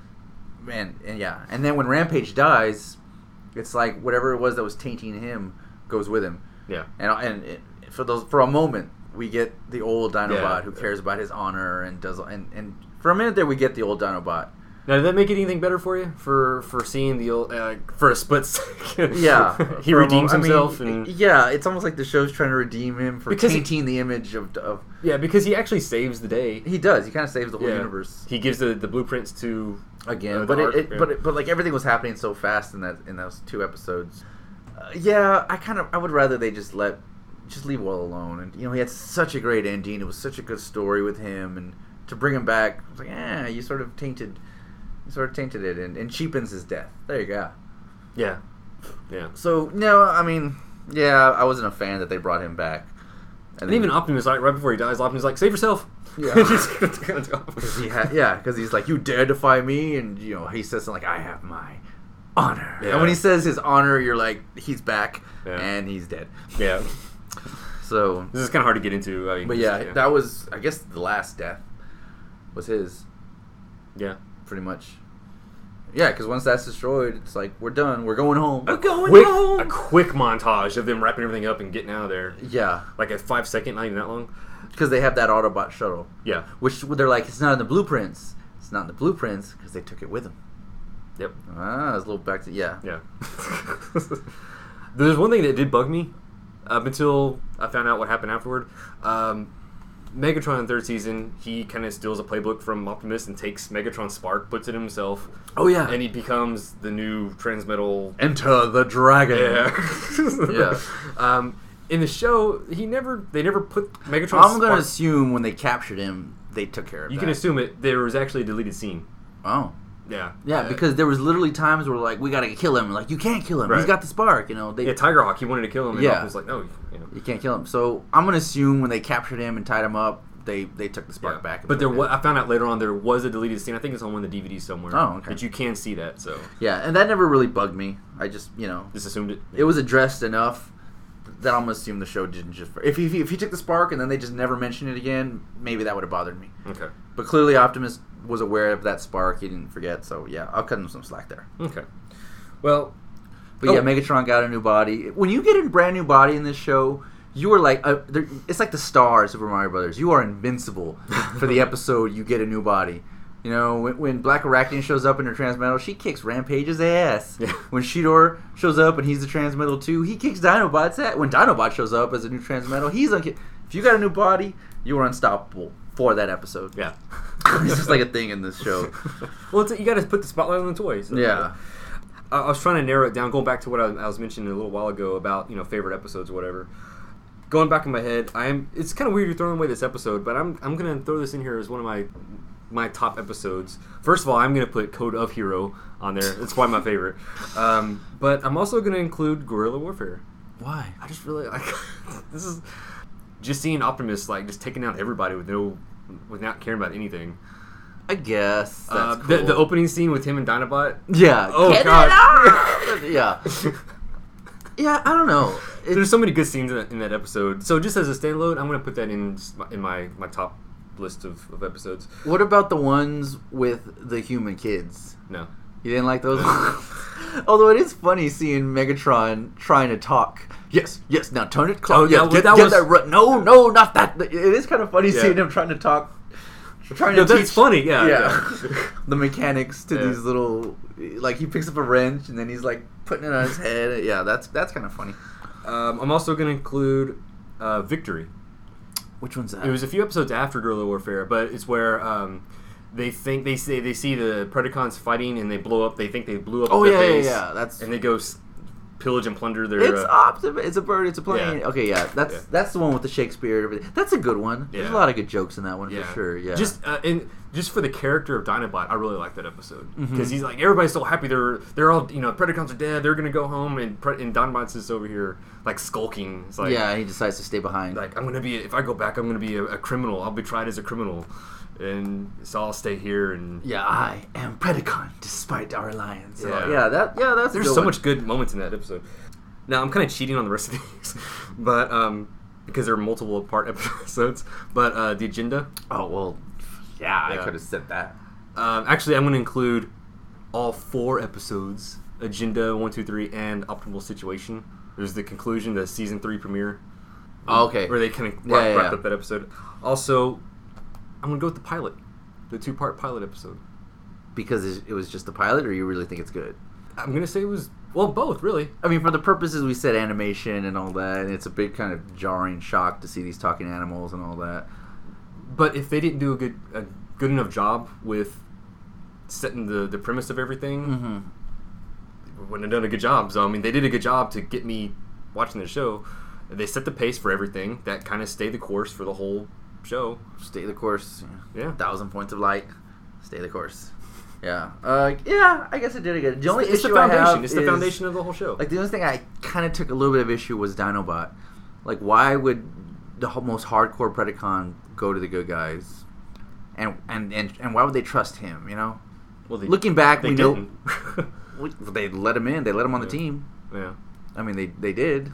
Man, and yeah. And then when Rampage dies, it's like whatever it was that was tainting him goes with him. Yeah. And and it, for those for a moment, we get the old Dinobot Yeah. who cares about his honor and does and and for a minute there we get the old Dinobot. Now, did that make it anything better for you for for seeing the old uh, for a split second? Yeah, he for a redeems moment- I mean, himself, and yeah, it's almost like the show's trying to redeem him for Because he- tainting the image of, of. yeah, because he actually saves the day. He does. He kind of saves the whole Yeah. universe He gives the, the blueprints to again, uh, the but arc, it, it yeah. but it, but like everything was happening so fast in that in those two episodes. Uh, yeah, I kind of I would rather they just let just leave Will alone, and you know he had such a great ending. It was such a good story with him, and to bring him back, I was like, yeah, you sort of tainted. Sort of tainted it and, and cheapens his death. There you go. yeah, yeah. So no, I mean, yeah, I wasn't a fan that they brought him back. And even Optimus, like right before he dies, Optimus is like, "Save yourself." Yeah. Just gonna go. he ha- yeah, because he's like, "You dare defy me," and you know he says something like, "I have my honor." Yeah. And when he says his honor, you're like, he's back Yeah. and he's dead. Yeah, So, this is kind of hard to get into. I mean, but yeah, that was, I guess, the last death was his. yeah. Pretty much. Yeah, because once that's destroyed, it's like, we're done. We're going home. We're going Quick, home. a quick montage of them wrapping everything up and getting out of there. Yeah, Like a five second, not even that long. because they have that Autobot shuttle. Yeah. Which they're like, it's not in the blueprints. It's not in the blueprints because they took it with them. Yep. Ah, it's a little back to, yeah. Yeah. There's one thing that did bug me up until I found out what happened afterward. Um, Megatron in third season, he kind of steals a playbook from Optimus and takes Megatron's spark, puts it in himself, Oh, yeah. and he becomes the new Transmetal. Enter the dragon. Yeah. Yeah. Um, in the show, he never. They never put Megatron's I'm going spark. to assume when they captured him, they took care of You that. can assume it. There was actually a deleted scene. Oh. Yeah. Yeah, Uh, because there was literally times where, like, we got to kill him. Like, you can't kill him. He's Right. got the spark, you know. They, yeah, Tigerhawk. He wanted to kill him, and Yeah. Optimus was like, no, you know. You can't kill him. So I'm going to assume when they captured him and tied him up, they, they took the spark Yeah. back. and But there put it was, in. I found out later on there was a deleted scene. I think it's on one of the D V Ds somewhere. Oh, okay. That you can see that. So Yeah, and that never really bugged me. I just, you know, just assumed it. it was addressed enough that I'm going to assume the show didn't just... If he, if he took the spark and then they just never mentioned it again, maybe that would have bothered me. Okay. But clearly Optimus was aware of that spark. He didn't forget. So, yeah, I'll cut him some slack there. Okay. Well, But yeah, Oh. Megatron got a new body. When you get a brand new body in this show, you are like... A, there- it's like the star of Super Mario Brothers. You are invincible for the episode you get a new body. You know, when, when Black Arachnia shows up in her Transmetal, she kicks Rampage's ass. Yeah. When Shidor shows up and he's the Transmetal too, he kicks Dinobot's ass. When Dinobot shows up as a new Transmetal, he's unki- If you got a new body, you are unstoppable for that episode. yeah. It's just like a thing in this show. Well, it's, you got to put the spotlight on the toys. So, Yeah. I, I was trying to narrow it down, going back to what I, I was mentioning a little while ago about you know favorite episodes or whatever. Going back in my head, I am. It's kind of weird you're throwing away this episode, but I'm I'm gonna throw this in here as one of my my top episodes. First of all, I'm gonna put Code of Hero on there. It's probably my favorite. Um, but I'm also gonna include Guerrilla Warfare. Why? I just really like this is just seeing Optimus like just taking out everybody with no without caring about anything. I guess. That's Uh, cool. the, the opening scene with him and Dinobot. Yeah. Oh, Get it God. out! yeah. Yeah, I don't know. It- There's so many good scenes in that, in that episode. So just as a standalone, I'm gonna put that in just my- in my, my top list of, of episodes. What about the ones with the human kids? No. You didn't like those? Although it is funny seeing Megatron trying to talk. Yes, yes. Now turn it close. Oh, yeah, yes, well, get that get was- that. Ru- no, no, not that. It is kind of funny Yeah. seeing him trying to talk. Trying No, to that's teach, funny. Yeah. yeah, yeah. the mechanics to Yeah. these little. Like he picks up a wrench and then he's like putting it on his head. Yeah, that's that's kind of funny. Um, I'm also gonna include uh, Victory. Which one's that? It was a few episodes after Guerrilla Warfare, but it's where um, they think they say they see the Predacons fighting and they blow up. They think they blew up. Oh the yeah, base, yeah, yeah. That's and they go s- pillage and plunder their. it's uh, optim- It's a bird. It's a plane. Yeah. Okay, yeah. That's Yeah. that's the one with the Shakespeare. And everything. That's a good one. There's a Yeah. lot of good jokes in that one yeah. for sure. Yeah. Just uh, and just for the character of Dinobot, I really like that episode because Mm-hmm. he's like everybody's so happy they're they're all you know Predacons are dead. They're gonna go home and Pre- and Dinobot's just over here like skulking. It's like yeah. He decides to stay behind. like I'm gonna be if I go back I'm gonna be a, a criminal. I'll be tried as a criminal, and so I'll stay here and yeah, I am Predacon despite our alliance. So, Yeah. yeah. That yeah. That's a there's good so one. much good moments in that episode. Now I'm kind of cheating on the rest of these, but um because there are multiple part episodes. But uh, the agenda. Oh well. Yeah, I Yeah. could have said that. Um, actually, I'm going to include all four episodes: Agenda one, two, three, and Optimal Situation. There's the conclusion, the season three premiere. Oh, okay. Where they kind of Yeah, wrap, yeah, wrapped yeah. up that episode. Also, I'm going to go with the pilot, the two-part pilot episode. Because it was just the pilot, or you really think it's good? I'm going to say it was well both, really. I mean, for the purposes we said animation and all that, and it's a big kind of jarring shock to see these talking animals and all that. But if they didn't do a good a good enough job with setting the, the premise of everything, Mm-hmm. we wouldn't have done a good job. So I mean, they did a good job to get me watching the show. They set the pace for everything. That kind of stayed the course for the whole show. Stay the course. Yeah. Thousand points of light. Stay the course. Yeah. Uh, yeah, I guess it did a good. The only It's the issue I foundation. have It's the is- foundation of the whole show. Like the only thing I kind of took a little bit of issue was Dinobot. Like, why would the ho- most hardcore Predacon go to the good guys, and and and, and why would they trust him? You know, well, they, looking back, they we know didn't. we- they let him in. They let him on the Yeah. team. yeah. I mean, they they did.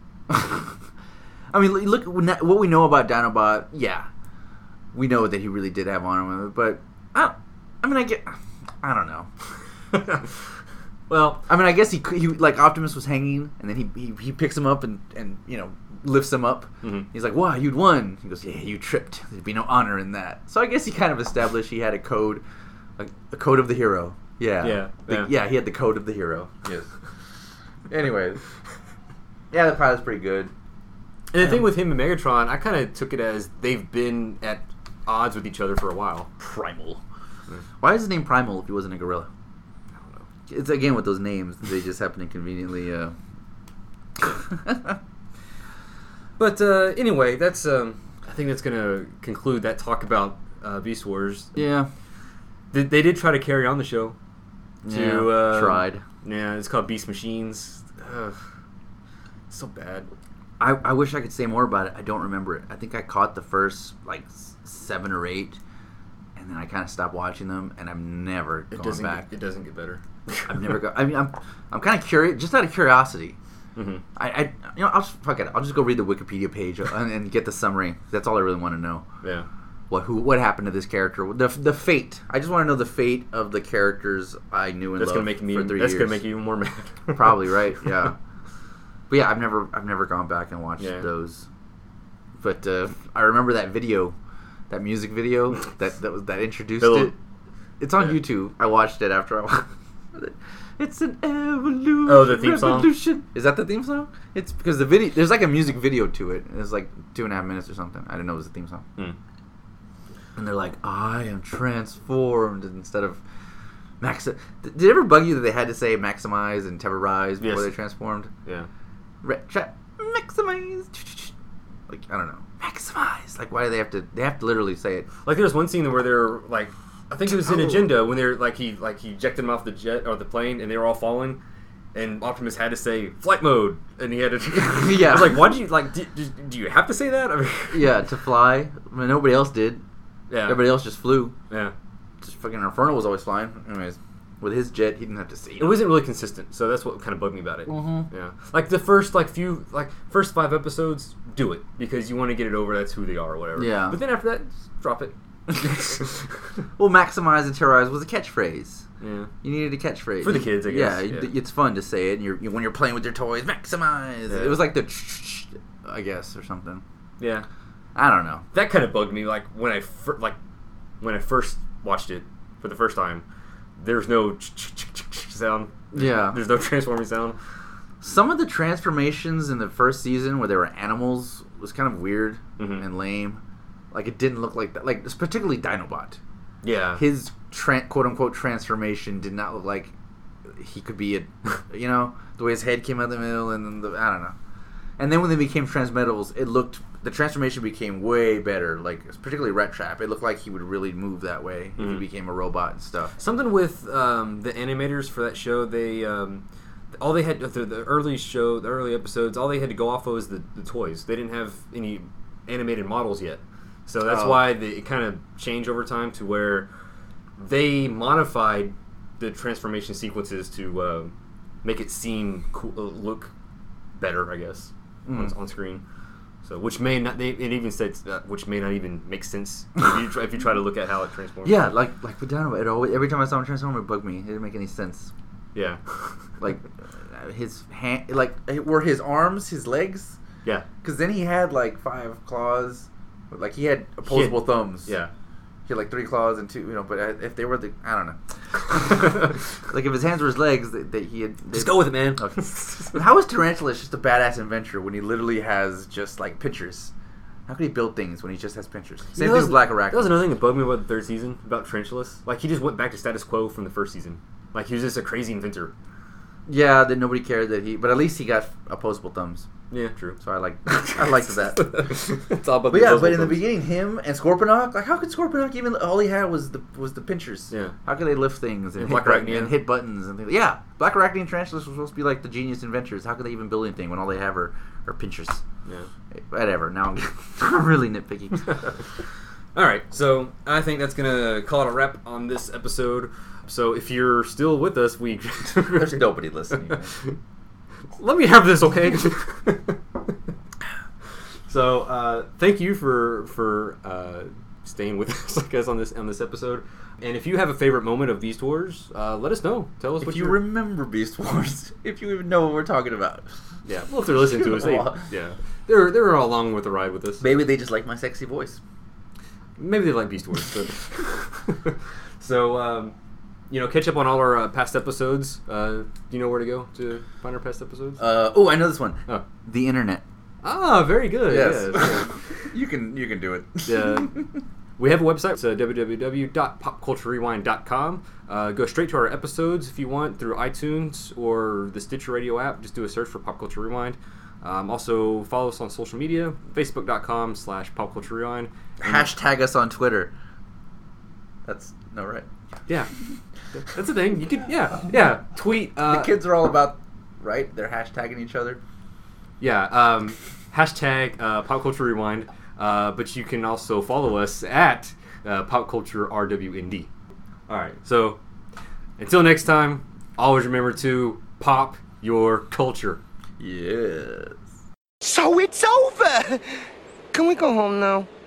I mean, look what we know about Dinobot. Yeah, we know that he really did have on him, but I, I mean, I get, I don't know. Well, I mean, I guess he, could- he like Optimus was hanging, and then he he, he picks him up and, and you know lifts him up. Mhm. He's like, "Wow, you'd won." He goes, "Yeah, you tripped. There'd be no honor in that." So I guess he kind of established he had a code, a, a code of the hero. Yeah, Yeah, The- yeah. yeah, he had the code of the hero. Yes. Anyways, yeah, the pilot's pretty good. and the thing with him and Megatron, I kind of took it as they've been at odds with each other for a while. Primal. Why is his name Primal if he wasn't a gorilla? I don't know. It's again with those names; they just happen to conveniently. Uh... But uh, anyway, that's um, I think that's gonna conclude that talk about uh, Beast Wars. yeah, They, they did try to carry on the show. To, yeah, uh, tried. Yeah, it's called Beast Machines. Ugh, so bad. I, I wish I could say more about it. I don't remember it. I think I caught the first like s- seven or eight, and then I kind of stopped watching them, and I've never It gone doesn't. back. Get, it doesn't get better. I've never go. I mean, I'm I'm kind of curious, just out of curiosity. hmm I, I you know I'll just, fuck it. I'll just go read the Wikipedia page and, and get the summary. That's all I really want to know. Yeah. What who what happened to this character? The the fate. I just want to know the fate of the characters I knew and That's loved gonna make me. for three That's years. gonna make you even more mad. Probably right. Yeah. But yeah, I've never I've never gone back and watched Yeah. those. But uh, I remember that video, that music video that that was that introduced The little- it. It's on yeah. YouTube. I watched it after I watched it. It's an evolution. Oh, the theme song? revolution. Is that the theme song? It's because the video. There's like a music video to it. It's like two and a half minutes or something. I didn't know it was a theme song. Mm. And they're like, I am transformed instead of max. Did it ever bug you that they had to say maximize and terrorize before Yes. they transformed? Yeah. Re- tra- maximize. Like I don't know, maximize. Like why do they have to? They have to literally say it. Like there was one scene where they're like, I think it was in Oh. Agenda when they're like he like he ejected them off the jet or the plane and they were all falling, and Optimus had to say flight mode and he had to. Yeah. I was like, why did you like? Do, do, do you have to say that? I mean, Yeah, to fly. I mean, nobody else did. yeah. Everybody else just flew. Yeah. Just fucking Inferno was always flying. Anyways, with his jet, he didn't have to say It wasn't really consistent, so that's what kind of bugged me about it. Mhm. Yeah, like the first like few like first five episodes, do it because you want to get it over. That's who they are, or whatever. Yeah. But then after that, just drop it. Well, maximize and terrorize was a catchphrase. Yeah. You needed a catchphrase For the kids, I guess, Yeah, yeah. it's fun to say it. And you're, you, when you're playing with your toys, maximize. Yeah. It was like the, I guess, or something. Yeah. I don't know. That kind of bugged me. Like when I fir- like when I first watched it for the first time, there's no sound. Yeah. There's no transforming sound. Some of the transformations in the first season where they were animals was kind of weird Mhm. and lame. Like, it didn't look like that. Like, particularly Dinobot. Yeah. His tra- quote-unquote transformation did not look like he could be a, you know, the way his head came out the middle and then the, I don't know. And then when they became Transmetals, it looked, the transformation became way better. Like, particularly Rat Trap. It looked like he would really move that way if he Mhm. became a robot and stuff. Something with um, the animators for that show, they um, all they had the, the early show, the early episodes, all they had to go off of was the, the toys. They didn't have any animated models yet, so that's Oh. why they, it kind of changed over time to where they modified the transformation sequences to uh, make it seem cool, uh, look better, I guess, Mm. on, on screen. So, which may not, they, it even said, uh, which may not even make sense if you try, if you try to look at how it transforms. Yeah, like like with Dinobot, it always, every time I saw him transform, it bugged me. It didn't make any sense. Yeah. Like, uh, his hand, like, were his arms his legs? Yeah. Because then he had, like, five claws. Like, he had opposable He had- thumbs. Yeah. He had, like, three claws and two, you know, but if they were the, I don't know. Like, if his hands were his legs, they, they, he had... They, Just go with it, man. Okay. But how is Tarantulas just a badass inventor when he literally has just, like, pinchers? How could he build things when he just has pinchers? Same You know, thing that was- with Black Arachne. That was another thing that bugged me about the third season, about Tarantulas. Like, he just went back to status quo from the first season. Like, he was just a crazy inventor. Yeah, that nobody cared that he... But at least he got opposable thumbs. Yeah, true. So I like I liked that. It's all about But the yeah, opposable but in the thumbs. beginning, him and Scorponok, like how could Scorponok even all he had was the was the pinchers? Yeah. How could they lift things and, And hit, Black button, Arachnia. and hit buttons and things? Yeah, Black Arachne and Tarantulas were supposed to be like the genius inventors. How could they even build anything when all they have are, are pinchers? Yeah. Whatever. Now I'm, I'm really nitpicky. All right, so I think that's gonna call it a wrap on this episode. So if you're still with us, we There's nobody listening. Man. Let me have this, okay? So uh, thank you for for uh, staying with us, I guess, on this on this episode. And if you have a favorite moment of Beast Wars, uh, let us know. Tell us If what you you remember Beast Wars, if you even know what we're talking about, Yeah, well, if they're listening to us, they, yeah, they're they're all along with the ride with us. maybe they just like my sexy voice. Maybe they like Beast Wars. But so, um, you know, catch up on all our uh, past episodes. Uh, do you know where to go to find our past episodes? Uh, oh, I know this one. oh. The internet. Ah, very good. Yes. Yes. you can you can do it. Yeah. We have a website. It's uh, w w w dot pop culture rewind dot com. Uh, go straight to our episodes if you want through iTunes or the Stitcher Radio app. Just do a search for Pop Culture Rewind. Um, also, follow us on social media, facebook dot com slash pop culture rewind. Hashtag us on Twitter. That's no right. Yeah. That's a thing. You could, yeah, yeah. Tweet. Uh, The kids are all about, right? They're hashtagging each other. Yeah. Um, hashtag uh, Pop Culture Rewind. Uh, but you can also follow us at uh, Pop Culture R W N D. All right. So until next time, always remember to pop your culture. Yes. So it's over! Can we go home now?